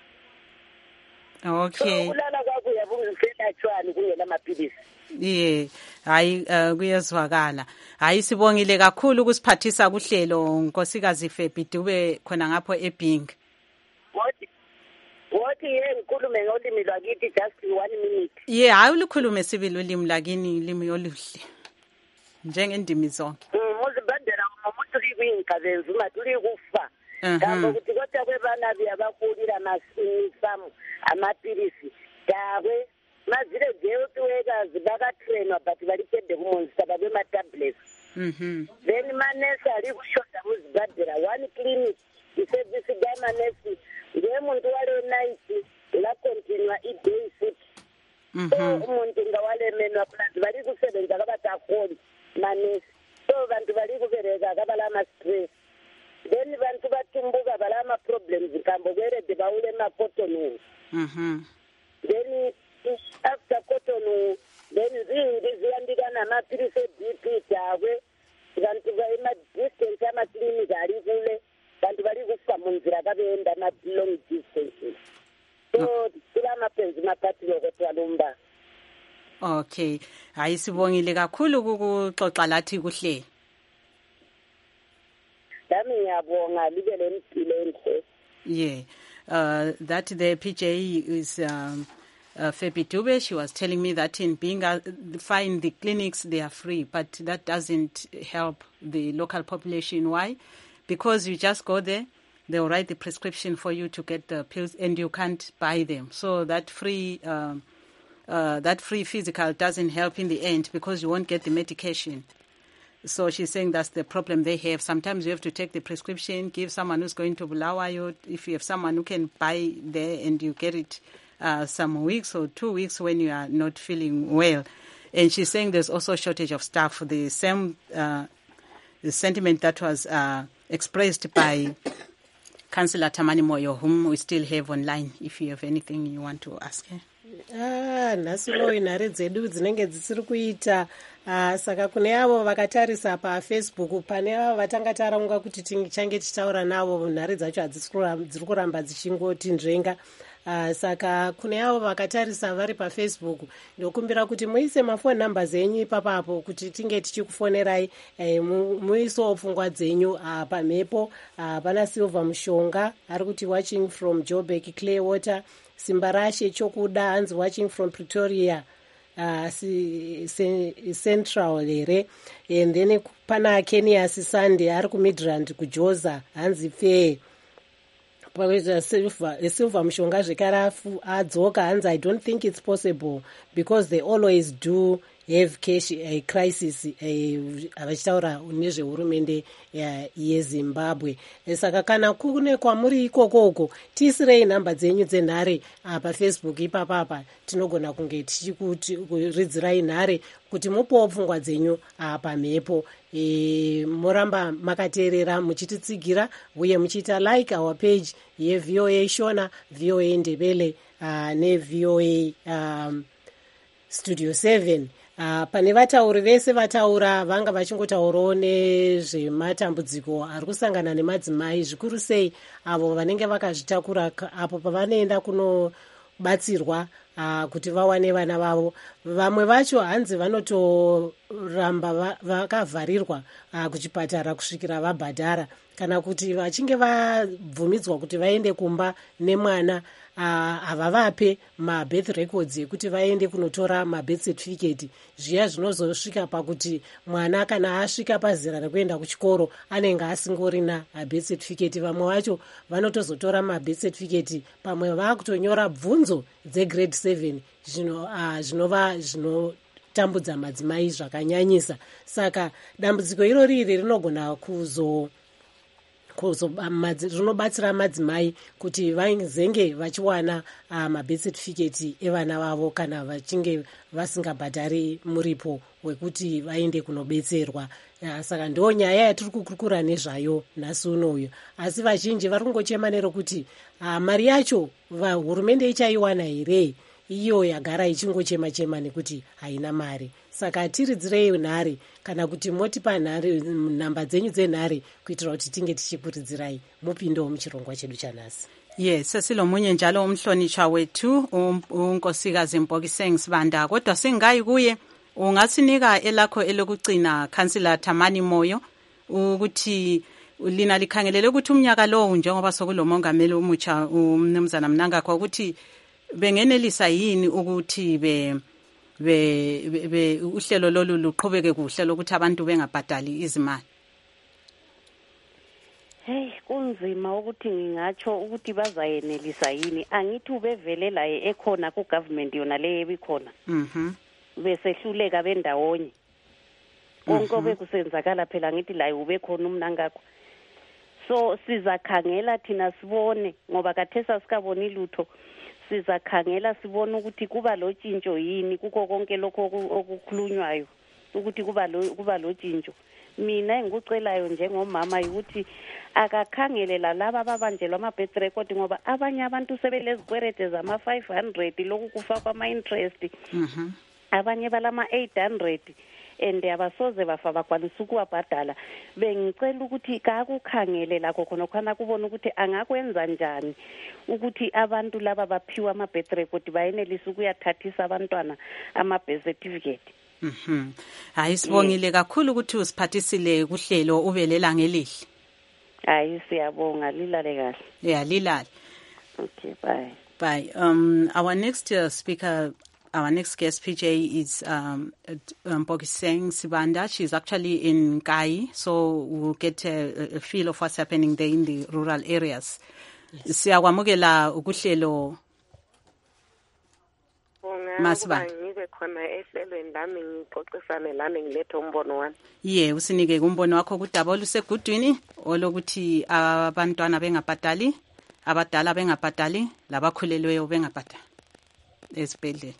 Okay. So ulala kwakho uyabungifela tshwani kungela maphilisi. Yeah, hayi kuyezwakala. Hayi sibongile kakhulu ukusiphathisa kuhlelo nkosikazi Febhi Dube khona ngapho eBing. What? What ye ngikhulume ngolimi lwakithi just one minute. Yeah, hayi ulikhulume sibili ulimi lakini ulimi oluhle. Njengendimi zonke. Muzibandera umuntu likwinkazenza umathuli kufa. Ngakho ukuthi kodwa kwebana biyabahulira amasinsamu amaphilisi. Dawe mazile health workers bakatrainwa but balikede kumonza babe ma tablets. Mhm. Then manesi ali kushoda muzibandera one clinic iservice gama nesi ngemuntu wale night la continue i-day shift. So umuntu ngawale menwa plus bali kusebenza kabathakoli manesi. So bantu bali kubereka kabala ma stress. Then bantu batumbuka bala ma problems kambo kwere de bawule ma cotton. Mhm. Then after cotton then zingi ziyandikana amaphilisi e-B P dawe bantu bayima distance ama-clinic ali kule bantu bali kufa munzira babenda ama-long distances. So kula mapenzi maphathi lokotwa lumba. Okay, hayi sibongile kakhulu ukuxoxa lathi kuhle. Dami ngiyabonga libe lempilo enhle. Yeah, uh, that the P J is um, uh, Febhi Dube. She was telling me that in being uh, fine, the clinics they are free, but that doesn't help the local population. Why? Because you just go there, they will write the prescription for you to get the pills, and you can't buy them. So that free, um, uh, that free physical doesn't help in the end because you won't get the medication. So she's saying that's the problem they have. Sometimes you have to take the prescription, give someone who's going to Bulawayo. If you have someone who can buy there and you get it uh, some weeks or two weeks when you are not feeling well. And she's saying there's also a shortage of staff. The same uh, the sentiment that was uh, expressed by Councillor Tamani Moyo, whom we still have online, if you have anything you want to ask her. Ah, nasulo inare dzedu dzinenge dzisiri kuita ah, saka kune avo vakatarisa paFacebook pane avo vatanga taronga kuti tichange tichitaura navo nhare dzacho hadziri kuramba dzichingoti nzvenga. Uh, saka kune avo vakatarisa vari paFacebook ndokumbira kuti muise mafoni numbers enyu ipapapo kuti tinge tichikufonerai eh, muisewo pfungwa dzenyu uh, pamhepo uh, pana Silver Mushonga ari kuti watching from Joburg, Clearwater, Simbarashe Chokuda hanzi watching from Pretoria uh, si, se, Central here, and then pana Kenias Sunday ari kuMidrand kuJoza hanzi Fair. Silver, Silver Mushonga zvekare adzoka hanzi I don't think it's possible because they always do have cash uh, crisis vachitaura uh, nezvehurumende uh, yeZimbabwe. Saka kana kune kwamuri ikokoko tiisirei nhamba dzenyu dzenhare uh, pafacebook ipapapa, tinogona kunge tichikuridzirai nhare kuti mupowo pfungwa dzenyu uh, pamhepo. E, moramba makateerera muchititsigira uye muchiita like our page yeV O A Shona, V O A Ndebele uh, neV O A um, Studio seven. Uh, pane vatauri vese vataura vanga vachingotaurawo nezvematambudziko ari kusangana nemadzimai, zvikuru sei avo vanenge vakazvitakura apo pavanoenda kunobatsirwa uh, kuti vawane vana vavo. Vamwe vacho hanzi vanotoramba vakavharirwa uh, kuchipatara kusvikira vabhadhara, kana kuti vachinge vabvumidzwa kuti vaende kumba nemwana havavape uh, mabirth records ekuti vaende kunotora mabirth certificate. Zviya zvinozosvika pakuti mwana kana asvika pazera rekuenda kuchikoro anenge asingorina birth certificate. Vamwe vacho vanotozotora mabirth certificate, pamwe vakutonyora bvunzo dzegrade seven, zvinova uh, zvinotambudza madzimai zvakanyanyisa. Saka dambudziko irori iri rinogona kuzo zvinobatsira madzimai kuti vazenge vachiwana uh, mabirth certificate evana vavo kana vachinge vasingabhadhari muripo wekuti vaende kunobetserwa. Uh, saka ndo nyaya yatiri kukurukura nezvayo nhasi unoyu, asi vazhinji vari kungochema nerokuti uh, mari yacho hurumende ichaiwana here, iyo yagara ichingochema chema nekuti haina mari. Saka tiridzirei nhare kana kuti motipa nhare nhamba dzenyu dzenhare kuitira kuti tinge tichikuridzirai mupindowo muchirongwa chedu chanhasi. Yes, sesilomunye njalo umhlonishwa wethu unkosikazi Mpokiseng Sibanda, kodwa singayi kuye ungasinika elakho elokugcina Councillor Thamani Moyo ukuthi lina likhangelele ukuthi umnyaka lo njengoba sokulomongameli umutsha umnumzana Mnangagwa ukuthi bengenelisa yini ukuthi be be be uhlelo lolu luqhubeke kuhle lokuthi abantu bengabhadali izimali. Hey, kunzima ukuthi ngingatsho ukuthi bazayenelisa yini. Angithi ubevelela ekhona ku government yona leyo ebikhona. Mhm. Besehluleka bendawonye. Konke obekusenzakala phela ngithi la ube khona uMnangagwa. So sizakhangela thina sibone ngoba kathesa sikaboni lutho. Sizakhangela sibone ukuthi kuba lo tshintsho yini kuko konke lokho okukhulunywayo ukuthi kuba lo kuba lo tshintsho. Mina engikucelayo njengomama ukuthi akakhangelela laba ababanjelwa ama-birth record ngoba abanye abantu sebelezikwerede zama five hundred lokhu kufakwa ama-interest. Mhm. Abanye balama eight hundred and abasoze bafa bakwanisa ukuwabhadala. Bengicela ukuthi kakukhangele lakho khona khona kubona ukuthi angakwenza njani ukuthi abantu laba baphiwa ama-birth record bayenelisa ukuyathathisa abantwana ama-birth certificate. Mhm. Hayi sibongile kakhulu ukuthi usiphathisile kuhlelo ubelela ngelihle. Hayi siyabonga, lilale kahle. Yeah, lilale. Okay, bye. Bye. Um our next uh, speaker Our next guest, P J, is um, Mpokiseng Sibanda. She's actually in Kai, so we'll get a, a feel of what's happening there in the rural areas. Siyakwamukela ukuhlelo Masiba. Ye, usinike umbono wakho kudaba olusegudwini olokuthi abantwana bengabhadali, abadala bengabhadali, labakhulelweyo bengabhadali esibhedlela.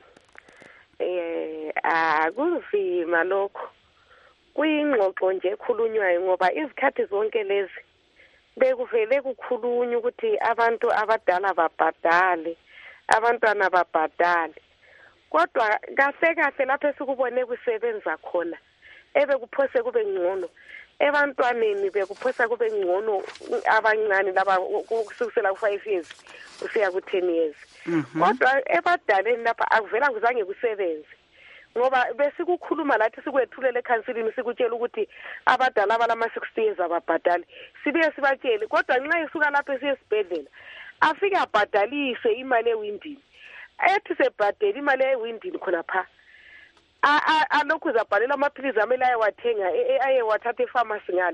Eh akunzima lokho kuyingxoxo nje ekhulunywayo ngoba izikhathi zonke lezi bekuvele kukhulunywa ukuthi abantu abadala babhadale abantwana babhadale kodwa kahle kahle lapho sikubone kusebenza khona ebekuphose kube ngcono ebantwaneni bekuphosa kube ngcono abancane laba kusukela ku five years kusiya ku ten years. Kodwa ebadaleni lapha akuvela kuzange kusebenze ngoba besikukhuluma lathi sikwethulele ecounseling sikutshela ukuthi abadala abalama sixty years ababhadali sibuye sibatshele kodwa nxa isuka lapho esibhedlela afike abhadalise imali ewindini ethi sebhadela imali ewindini khona pha a a lokhu zabhalela amaphilizi amele ayewathenga ayewathatha epharmacy ngale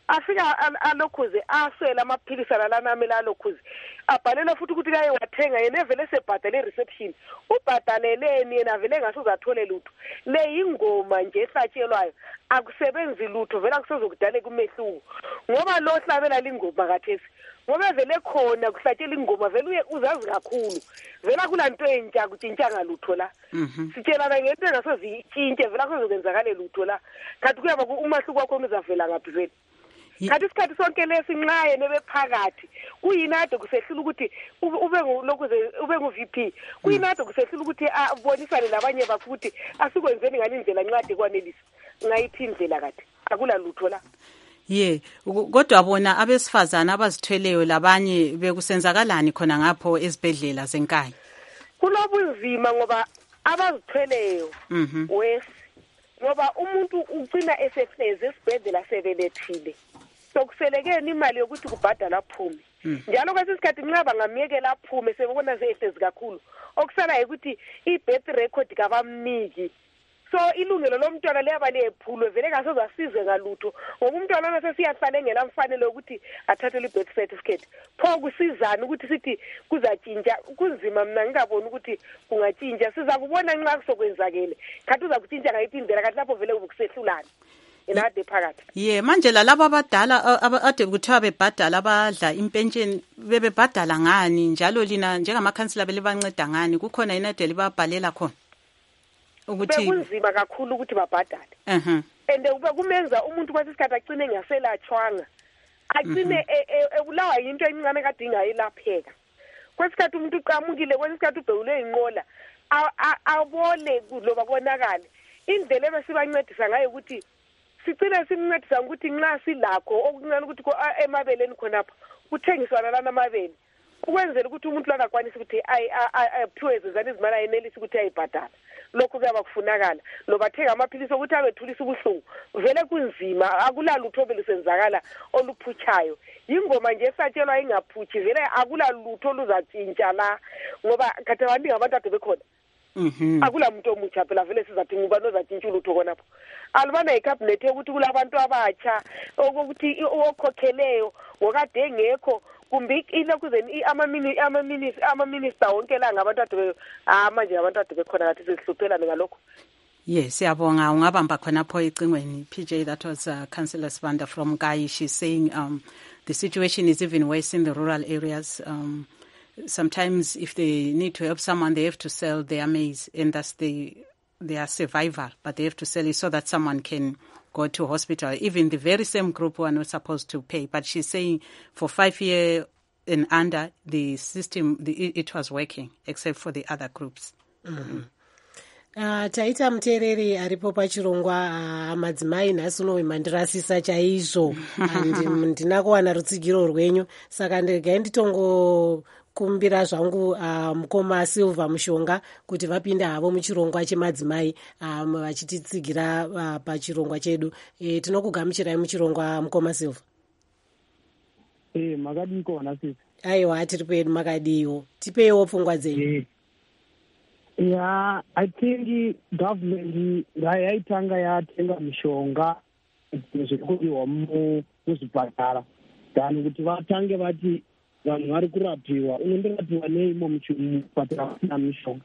afika alokhuze aswela amaphilisi alana amela alokhuze abhalela futhi ukuthi kaye wathenga yena evele sebhadale reception ubhadaleleni yena vele ngasozathole lutho le ingoma nje ehlatshelwayo akusebenzi lutho vele akusezokudale kumehluko ngoba lo hlabela lingoma kathesi ngoba vele khona kuhlatshela ingoma vele uzazi kakhulu vele kulanto entsha kutshintsha lutho la sitshelana ngento engasozitshintshe vele akuzokwenzakala lutho la kanti kuyaba umahluko wakho uzavela ngaphi vele kanti isikhathi sonke lesinxaye nebephakathi kuyinade kusehlula ukuthi ube ngolokuze ube ngu-V P kuyinade kusehlula ukuthi abonisane labanye bakho ukuthi asikwenzeni ngale ndlela ncwadi kwanelisa ngayiphi indlela kade akula lutho la ye kodwa bona abesifazana abazithweleyo labanye bekusenzakalani khona ngapho ezibhedlela zenkaya kulobunzima ngoba abazithweleyo wes ngoba umuntu ugcina esehleze esibhedlela sebelethile sokuselekeni imali yokuthi kubhadala aphume njalo kwesisikhathi nxa bangamyekela aphume sebona sehlezi kakhulu okusala ukuthi i-birth record kabamniki so ilungelo lomntwana liyaba liyephulwe vele kasezasize ngalutho ngoba umntwana nasesiyahlala engela mfanele ukuthi athathele i-birth certificate pho kusizana ukuthi sithi kuzatshintsha kunzima mina ngingaboni ukuthi kungatshintsha siza kubona nxa kusokwenzakele kanti uza kutshintsha ngayiphi indlela kanti lapho vele kusehlulana inade phakathi ye manje lalabo abadala ade kuthiwa bebhadala abadla impentsheni bebebhadala ngani njalo lina njengamakhansila belibanceda ngani kukhona inade libabhalela khona ukuthi kunzima kakhulu ukuthi babhadale mhm and ube kumenza umuntu kwesisikhathi agcine ngaselatshwanga agcine ebulawa yinto encane kade ingayilapheka kwesikhathi umuntu uqamukile kwesikhathi ubhekule inqola abole loba konakala indlela ebesibancedisa ngayo ukuthi sicina simncedisa ukuthi nxa silakho okuncane ukuthi emabeleni khonapha kuthengiswana lana amabele ukwenzela ukuthi umuntu langakwanisa ukuthi aphiwe zezana izimali ayenelisa ukuthi ayibhadala lokhu kuyaba kufunakala loba thenga amaphilisi ukuthi abethulisa ubuhlungu vele kunzima akulalutho belusenzakala oluphutshayo ingoma nje esatshelwa ingaphuthi vele akulalutho oluzatshintsha la ngoba kade abantu ngabantu ade bekhona mhm akula muntu omutsha phela vele sizathi ngubani ozatshintsha ulutho khonapho alubana icabinet ukuthi kulabantu abatsha ukuthi okhokheleyo ngokade engekho kumbe ilokuzeni ama-mini ama-minister ama-minister wonke la ngabantu ade ah manje abantu ade bekhona kathi sesihluphela ngalokho yes siyabonga ungabamba khonapho ecingweni P J. That was uh, Councillor Sibanda from Kai. She's saying um the situation is even worse in the rural areas. Um sometimes if they need to help someone they have to sell their maize and that's the their survival, but they have to sell it so that someone can go to hospital. Even the very same group who are not supposed to pay. But she's saying for five years and under, the system, the, it was working, except for the other groups. Mm-hmm. Uh, taita mutereri aripo pachirongwa uh, madzimai nhasi uno mandirasisa chaizvo ndina kuwana rutsigiro rwenyu saka ndegai nditongo kumbira zvangu uh, mukoma Silver Mushonga kuti vapinda havo muchirongwa chemadzimai um, vachititsigira uh, pachirongwa chedu. E, tinokugamuchirai muchirongwa mukoma Silver. Eh, makadiko vanasisi. Aiwa tiri pedu makadiwo. Tipeiwo pfungwa dzenyu. Eh. Yeah, I think government yaitanga yatenga mishonga zvekudiwa muzvipatara dani kuti vatange vati vanhu vari kurapiwa unondorapiwa neimo muchipatara kusina mishonga.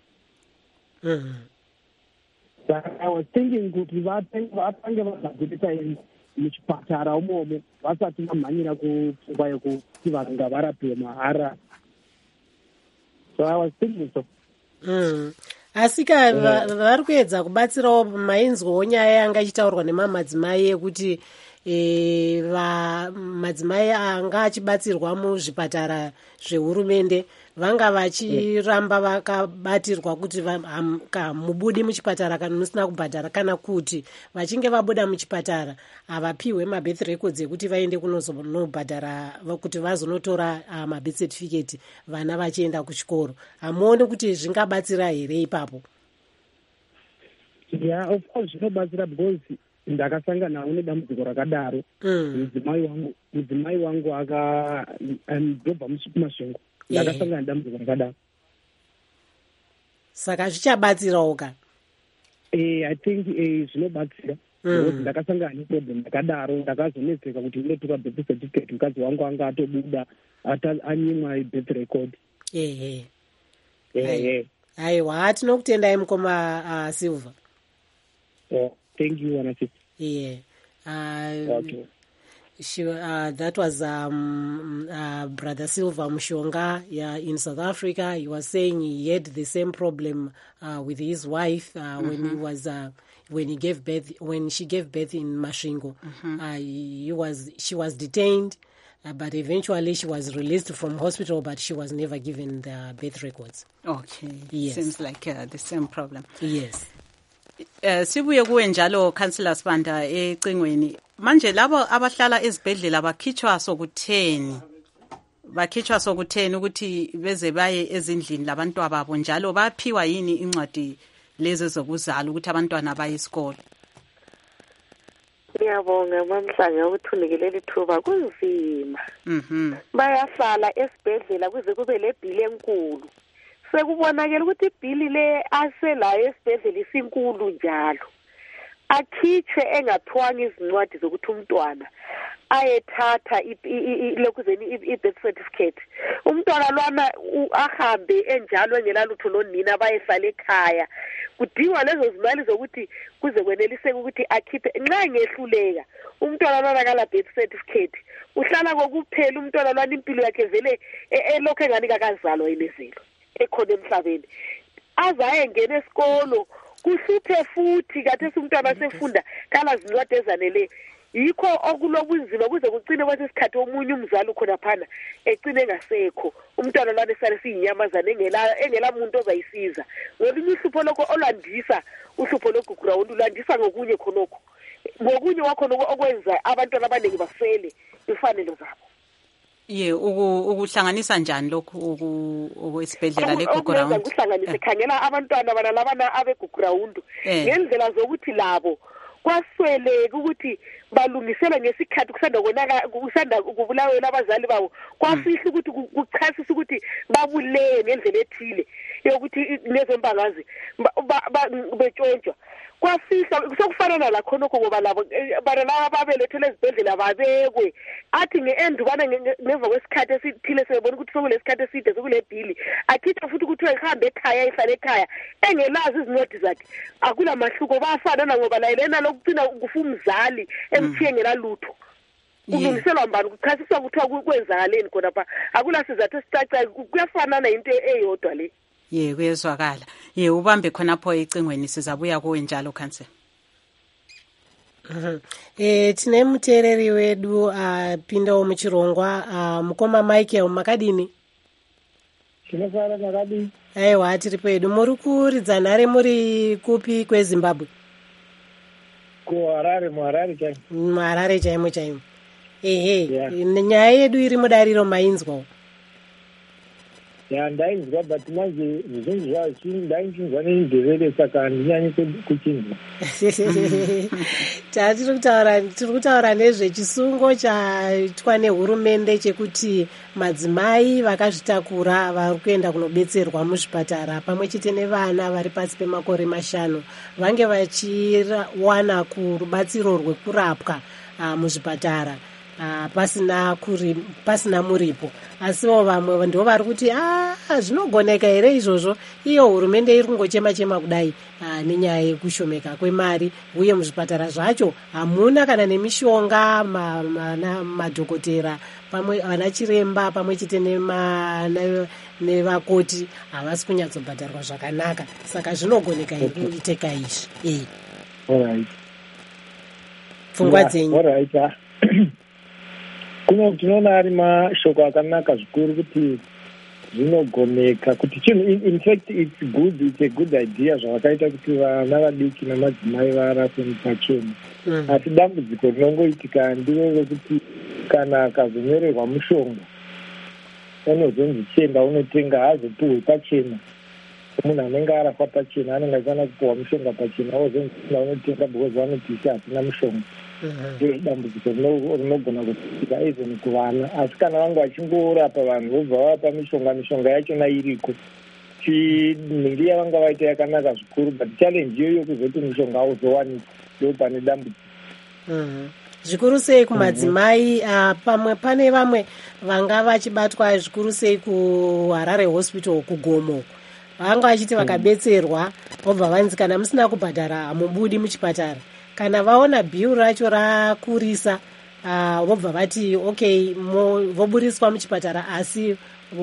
Saka I was thinking kuti vatange vagadzirisa muchipatara umomo vasati vamhanyira kupfungwa yekuti vanhu ngavarapiwe mahara. So I was thinking so. Mm. Asika vari kuedza kubatsirawo mainzwawo nyaya yanga ichitaurwa nemamadzimai ekuti e, va madzimai anga achibatsirwa muzvipatara zvehurumende vanga vachiramba vakabatirwa kuti mubudi muchipatara kana musina kubhadhara kana kuti vachinge vabuda muchipatara havapiwe mabirth records ekuti vaende kunozobhadhara kuti vazonotora mabirth certificate vana vachienda kuchikoro. Hamuoni kuti zvingabatsira here ipapo? Yeah, of course zvinobatsira because ndakasanganawo nedambudziko rakadaro. Mudzimai wangu mudzimai wangu aka ndobva mumasvingo ndakasangana nedambudziko rakadaro. Saka zvichabatsirawo ka? Eh, I think eh zvinobatsira. because ndakasangana neproblem ndakadaro ndakazonetseka kuti ndinotora birth certificate mukadzi wangu anga atobuda anyimwa birth record. ehe ehe aiwa tinokutendai mukoma uh, Silver. Oh, thank you Anasi. Yeah. Uh, okay. She, uh, that was um, uh, Brother Silver Mushonga yeah, in South Africa. He was saying he had the same problem uh, with his wife uh, mm-hmm. when he was uh, when he gave birth when she gave birth in Masvingo. Mm-hmm. Uh, he was she was detained, uh, but eventually she was released from hospital. But she was never given the birth records. Okay, yes. Seems like uh, the same problem. Yes. Uh, sibuye kuwe njalo Councillor Sibanda ecingweni manje labo abahlala ezibhedlela bakhitshwa sokutheni bakhitshwa sokutheni ukuthi beze baye ezindlini labantwana babo njalo baphiwa yini incwadi lezi zokuzala ukuthi abantwana baye esikole. Ngiyabonga mamhlanje ukuthunikele ithuba kunzima. Mhm. Bayahlala esibhedlela kuze kube le bill enkulu. Sekubonakala ukuthi ibhili le aselayo esibhedlela isinkulu njalo. Akhitshwe engathwanga izincwadi zokuthi umntwana ayethatha lokuzeni i-birth certificate. Umntwana lwana ahambe enjalo engelalutho lonina bayehlala ekhaya. Kudingwa lezo zimali zokuthi kuze kweneliseke ukuthi akhiphe nxa ngehluleka umntwana lwana kala birth certificate uhlala kokuphela umntwana lwana impilo yakhe vele elokho engani kakazalwa yilezelo ekhona emhlabeni azaye ngene esikolo kuhluphe futhi kade umntwana sefunda kala zincwadi ezanele yikho okulobunzima kuze kucine kwesikhathi omunye umzali ukhona phana ecine engasekho umntwana lwana esale siyinyamazana engela engela umuntu ozayisiza ngolunye uhlupho lokho olandisa uhlupho lokuground ulandisa ngokunye khonokho ngokunye wakho okwenza abantwana abaningi bafele ifanelo zabo. Ye ukuhlanganisa njani lokho okwesibhedlela leground ukuhlanganisa khangela abantwana bana labana abeground ngendlela zokuthi labo kwasweleka ukuthi balungisela ngesikhathi kusanda konaka kusanda kubulawela abazali bawo kwafihla ukuthi kuchasisa ukuthi babulele ngendlela ethile yokuthi nezembangazi betshontsha kwafihla kusokufanana la khonokho ngoba labo bana laba babelethele ezibhedlela babekwe athi ngeend bana ngemva kwesikhathi esithile sebona ukuthi sokulesikhathi eside sokule bhili akhitha futhi ukuthi ehambe ekhaya ihlale ekhaya engelazi izincwadi zakhe akula mahluko bafanana ngoba la lena lokugcina kufa umzali emthiye ngelalutho kulungiselwa mbani kuchasiswa ukuthi kwenzakaleni khona pha akula sizathu sicaca kuyafanana into eyodwa le. Ye kuyezwakala. Ye ubambe khonapho ecingweni sizabuya kuwe njalo Councillor. Mhm. Eh tine mutereri wedu apinda muchirongwa mukoma Michael makadini. Chinofara makadini. Aiwa tiri pedu muri kuridza nhare muri kupi kweZimbabwe? Ku Harare mu Harare chai. Mu Harare chaimo chaimo. Ehe nyaya yedu iri mudariro mainzwa. Ya ndainzwa but manje zvizhinji zvacho ndainzwa nenzevere saka handinyanyi kuchinzwa. Tiri kutaura tiri kutaura nezvechisungo chaitwa nehurumende chekuti madzimai vakazvitakura vari kuenda kunobetserwa muzvipatara pamwe chete nevana vari pasi pemakore mashanu vange vachiwana kurubatsiro rwekurapwa muzvipatara. Uh, pasina kuri pasina muripo asiwo vamwe ndo vari kuti ah zvinogoneka here izvozvo iyo hurumende iri kungochema chema kudai uh, nenyaya yekushomeka kwemari uye muzvipatara zvacho hamuna kana nemishonga madhokotera ma, pamwe vana chiremba pamwe chete nevakoti havasi kunyatsobhadharwa zvakanaka saka zvinogoneka here kuiteka izvi eh alright pfungwa dzenyu alright kuno tinoona ari mashoko akanaka zvikuru kuti zvinogoneka kuti chinhu in fact it's good it's a good idea zvakaita kuti vana vadiki namadzimai varapwe pachena asi dambudziko rinongoitika ndivo vekuti kana akazonyorerwa mushonga unozonzi chienda unotenga hazopuhwe pachena munhu anenge arafa pachena anenge asana kupuhwa mushonga pachena ozonzi unotenga because vanotisi hasina mushonga. Dambudziko rinogona kuitika even kuvana asi kana vangu vachingorapa vanhu vobva vapa mishonga mishonga yachona iriko kuti mhindi yavanga vaita yakanaka zvikuru, but challenge iyoyo kuzoti mushonga uzowanikwa ndo pane dambudziko. Zvikuru sei kumadzimai, pamwe pane vamwe vanga vachibatwa zvikuru sei kuHarare Hospital kuGomo, vanga vachiti vakabetserwa vobva vanzi kana musina kubhadhara hamubudi muchipatara, kana vaona bhiru racho rakurisa vobva vati okay voburiswa muchipatara asi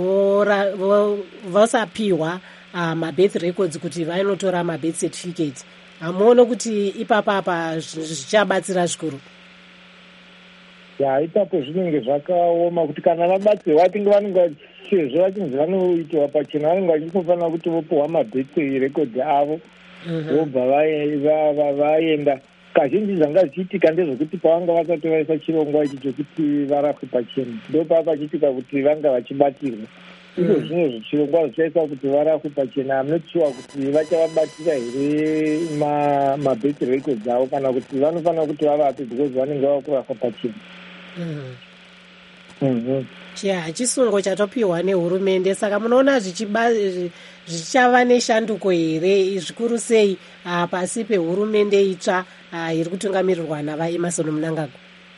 vosapiwa mabirth records kuti vainotora mabirth certificate. Hamuone kuti ipapapa zvichabatsira zvikuru? Ya, ipapo zvinenge zvakaoma kuti kana vabatsirwa tinge vanenge sezvo vachinzi vanoitwa pachena vanenge vachingofanira kuti vopiwa mabirth record avo vobva vaenda. Kazhinji zvanga zvichiitika ndezvokuti pavanga vasati vaisa chirongwa ichi chokuti varapwe pachena ndo pava pachiitika kuti vanga vachibatirwa. Izvo zvino zvichirongwa zvichaisa kuti varapwe pachena, amnotshuwa kuti vachavabatira here mabirth records avo kana kuti vanofanira kuti vavape because vanenge vava kurapwa pachena. Chisungo chatopiwa nehurumende, saka munoona zvichava neshanduko here zvikuru sei pasi pehurumende itsva iri kutungamirirwa navaEmmerson Mnangagwa?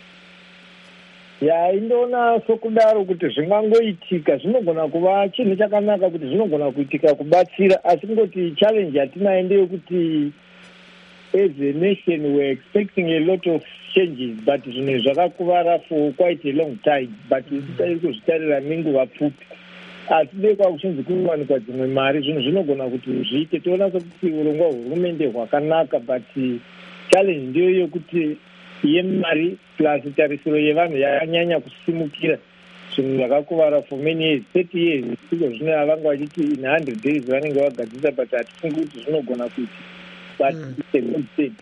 Ya, indoona sokudaro kuti zvingangoitika zvinogona kuva chinhu chakanaka kuti zvinogona kuitika kubatsira, asi kungoti challenge yatinayo ndeyekuti as a nation we're expecting a lot of changes, but zvinhu zvakakuvara for quite a long time, but tiri kuzvitarira nenguva pfupi. Asi dei kwakuchinzi kuwanikwa dzimwe mari zvinhu zvinogona kuti zviite. Toona sokuti urongwa hurumende hwakanaka, but challenge ndiyo yokuti yemari plus tarisiro yevanhu yakanyanya kusimukira zvinhu zvakakuvara for many years, thirty years. Iko zvino havanga vachiti in one hundred days vanenge vagadzisa, but hatifungi kuti zvinogona kuita. But it's a good thing.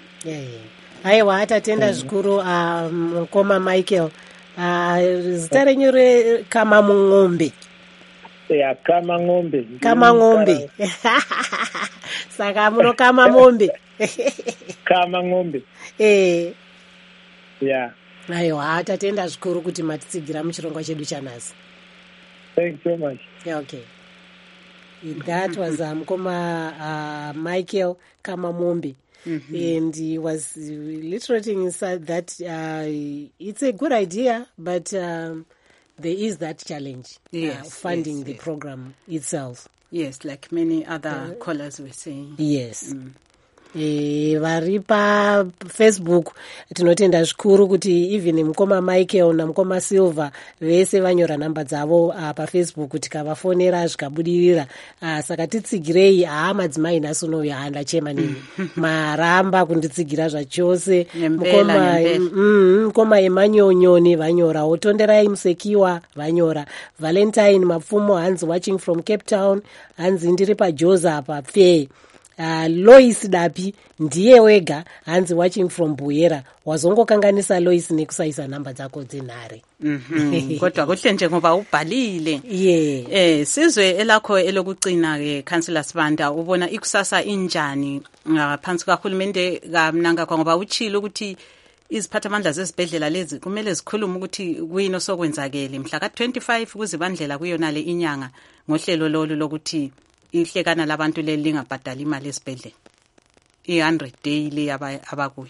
Haiwa, tatenda zvikuru mukoma Michael. Zita renyu rekama mung'ombe. Ya, kama ng'ombe. Kama ng'ombe. Saka munokama mombe. Kama ng'ombe. Eh. Yeah. Haiwa, tatenda zvikuru kuti matitsigira muchirongwa chedu chanhasi. Thanks so much. Yeah, okay. That was um, Mkoma uh, Michael Kamamombe. Mm-hmm. And he was illustrating inside that uh, it's a good idea, but um, there is that challenge, yes, uh, funding yes, the yes. program itself. Yes, like many other uh, callers were saying. Yes. Mm. E, vari paFacebook tinotenda zvikuru kuti even Mkoma Michael naMkoma Silver vese vanyora namba dzavo uh, paFacebook tikavafonera zvikabudirira. Uh, saka titsigirei haa madzimai nasonoyo handa chema nini maramba kunditsigira zvachose. Mkoma mm, Mkoma Emanyonyoni vanyora, Otonderai Musekiwa vanyora, Valentine Mapfumo hanzi watching from Cape Town, hanzi ndiri paJoza apa Fair. Uh, Lois Dapi ndiye wega hanzi watching from Buyera. Wazongokanganisa Lois nekusaisa namba dzako dzenhare. Mhm. Kodwa kuhle nje ngoba ubhalile. Yeah. Eh sizwe elakho elokucina ke Councillor Sibanda ubona ikusasa injani ngaphansi kaHulumende kaMnangagwa ngoba uchilo ukuthi iziphathamandla zesibhedlela lezi kumele zikhulume ukuthi kuyini osokwenzakele mhla ka twenty-five kuzibandlela kuyona le inyanga ngohlelo lolu lokuthi ihlekana labantu leli lingabhadali imali esibhedlela i one hundred daily abakuyi.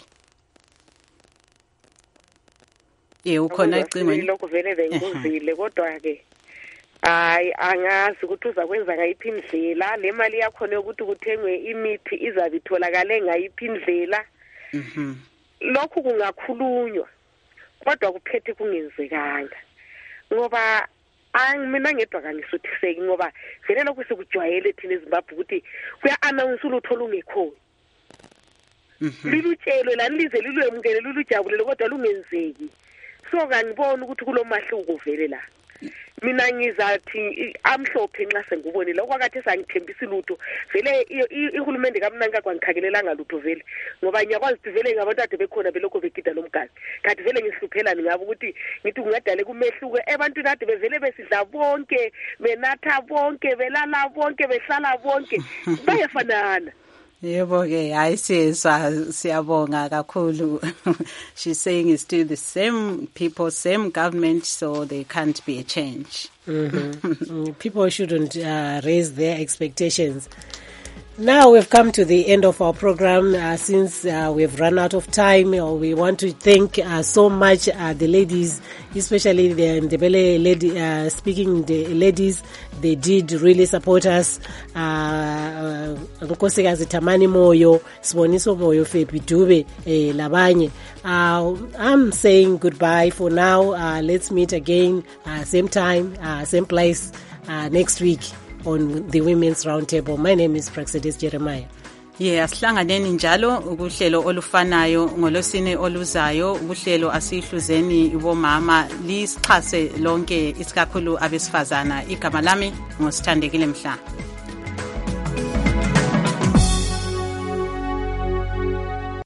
Eh ukhona icingweni lokho vele bengizile kodwa ke hayi angazi ukuthi uzakwenza ngayiphi indlela le mali yakho ukuthi kuthengwe imithi izabe itholakale ngayiphi indlela. Mhm. Lokhu kungakhulunywa kodwa kuphethe kungenzekanga ngoba mina ngedwa kangisuthiseki ngoba vele lokhu sikujwayele thina eZimbabwe ukuthi kuya announce ulutho lungekho. Mhm. Lilutshelo la lize lilwemukele lulujabulele kodwa lungenzeki. So kanibona ukuthi kulomahluko vele la. Mina ngizathi amhlophe nxa sengubonile okwakathe sangithembisa lutho vele ihulumende kaMnangagwa ngikhakelelanga lutho vele ngoba ngiyakwazi ukuthi vele ngabantu ade bekhona belokho begida lomgazi kanti vele ngisihluphelani ngabo ukuthi ngithi kungadale kumehluko abantu ade bevele besidla bonke benatha bonke belala bonke behlala bonke bayefanana. Yebo ke ayisizwa siyabonga kakhulu. She's saying it's still the same people, same government, so there can't be a change. Mm-hmm. People shouldn't uh, raise their expectations. Now we've come to the end of our program. Uh, since uh, we've run out of time, uh, we want to thank uh, so much uh, the ladies, especially the Ndebele lady, uh, speaking the ladies. They did really support us. Nkosikazi Tamani Moyo, Siboniso Moyo Fepi Dube, Labanye. I'm saying goodbye for now. Uh, let's meet again, uh, same time, uh, same place uh, next week on the Women's Roundtable. My name is Praxedis Jeremiah. Yeah, asihlanganeni njalo ukuhlelo olufanayo ngolosine oluzayo. Ukuhlelo asihluzeni ibomama lisixhase lonke isikakhulu abesifazana. Igama lami ngosithandekile Mhla.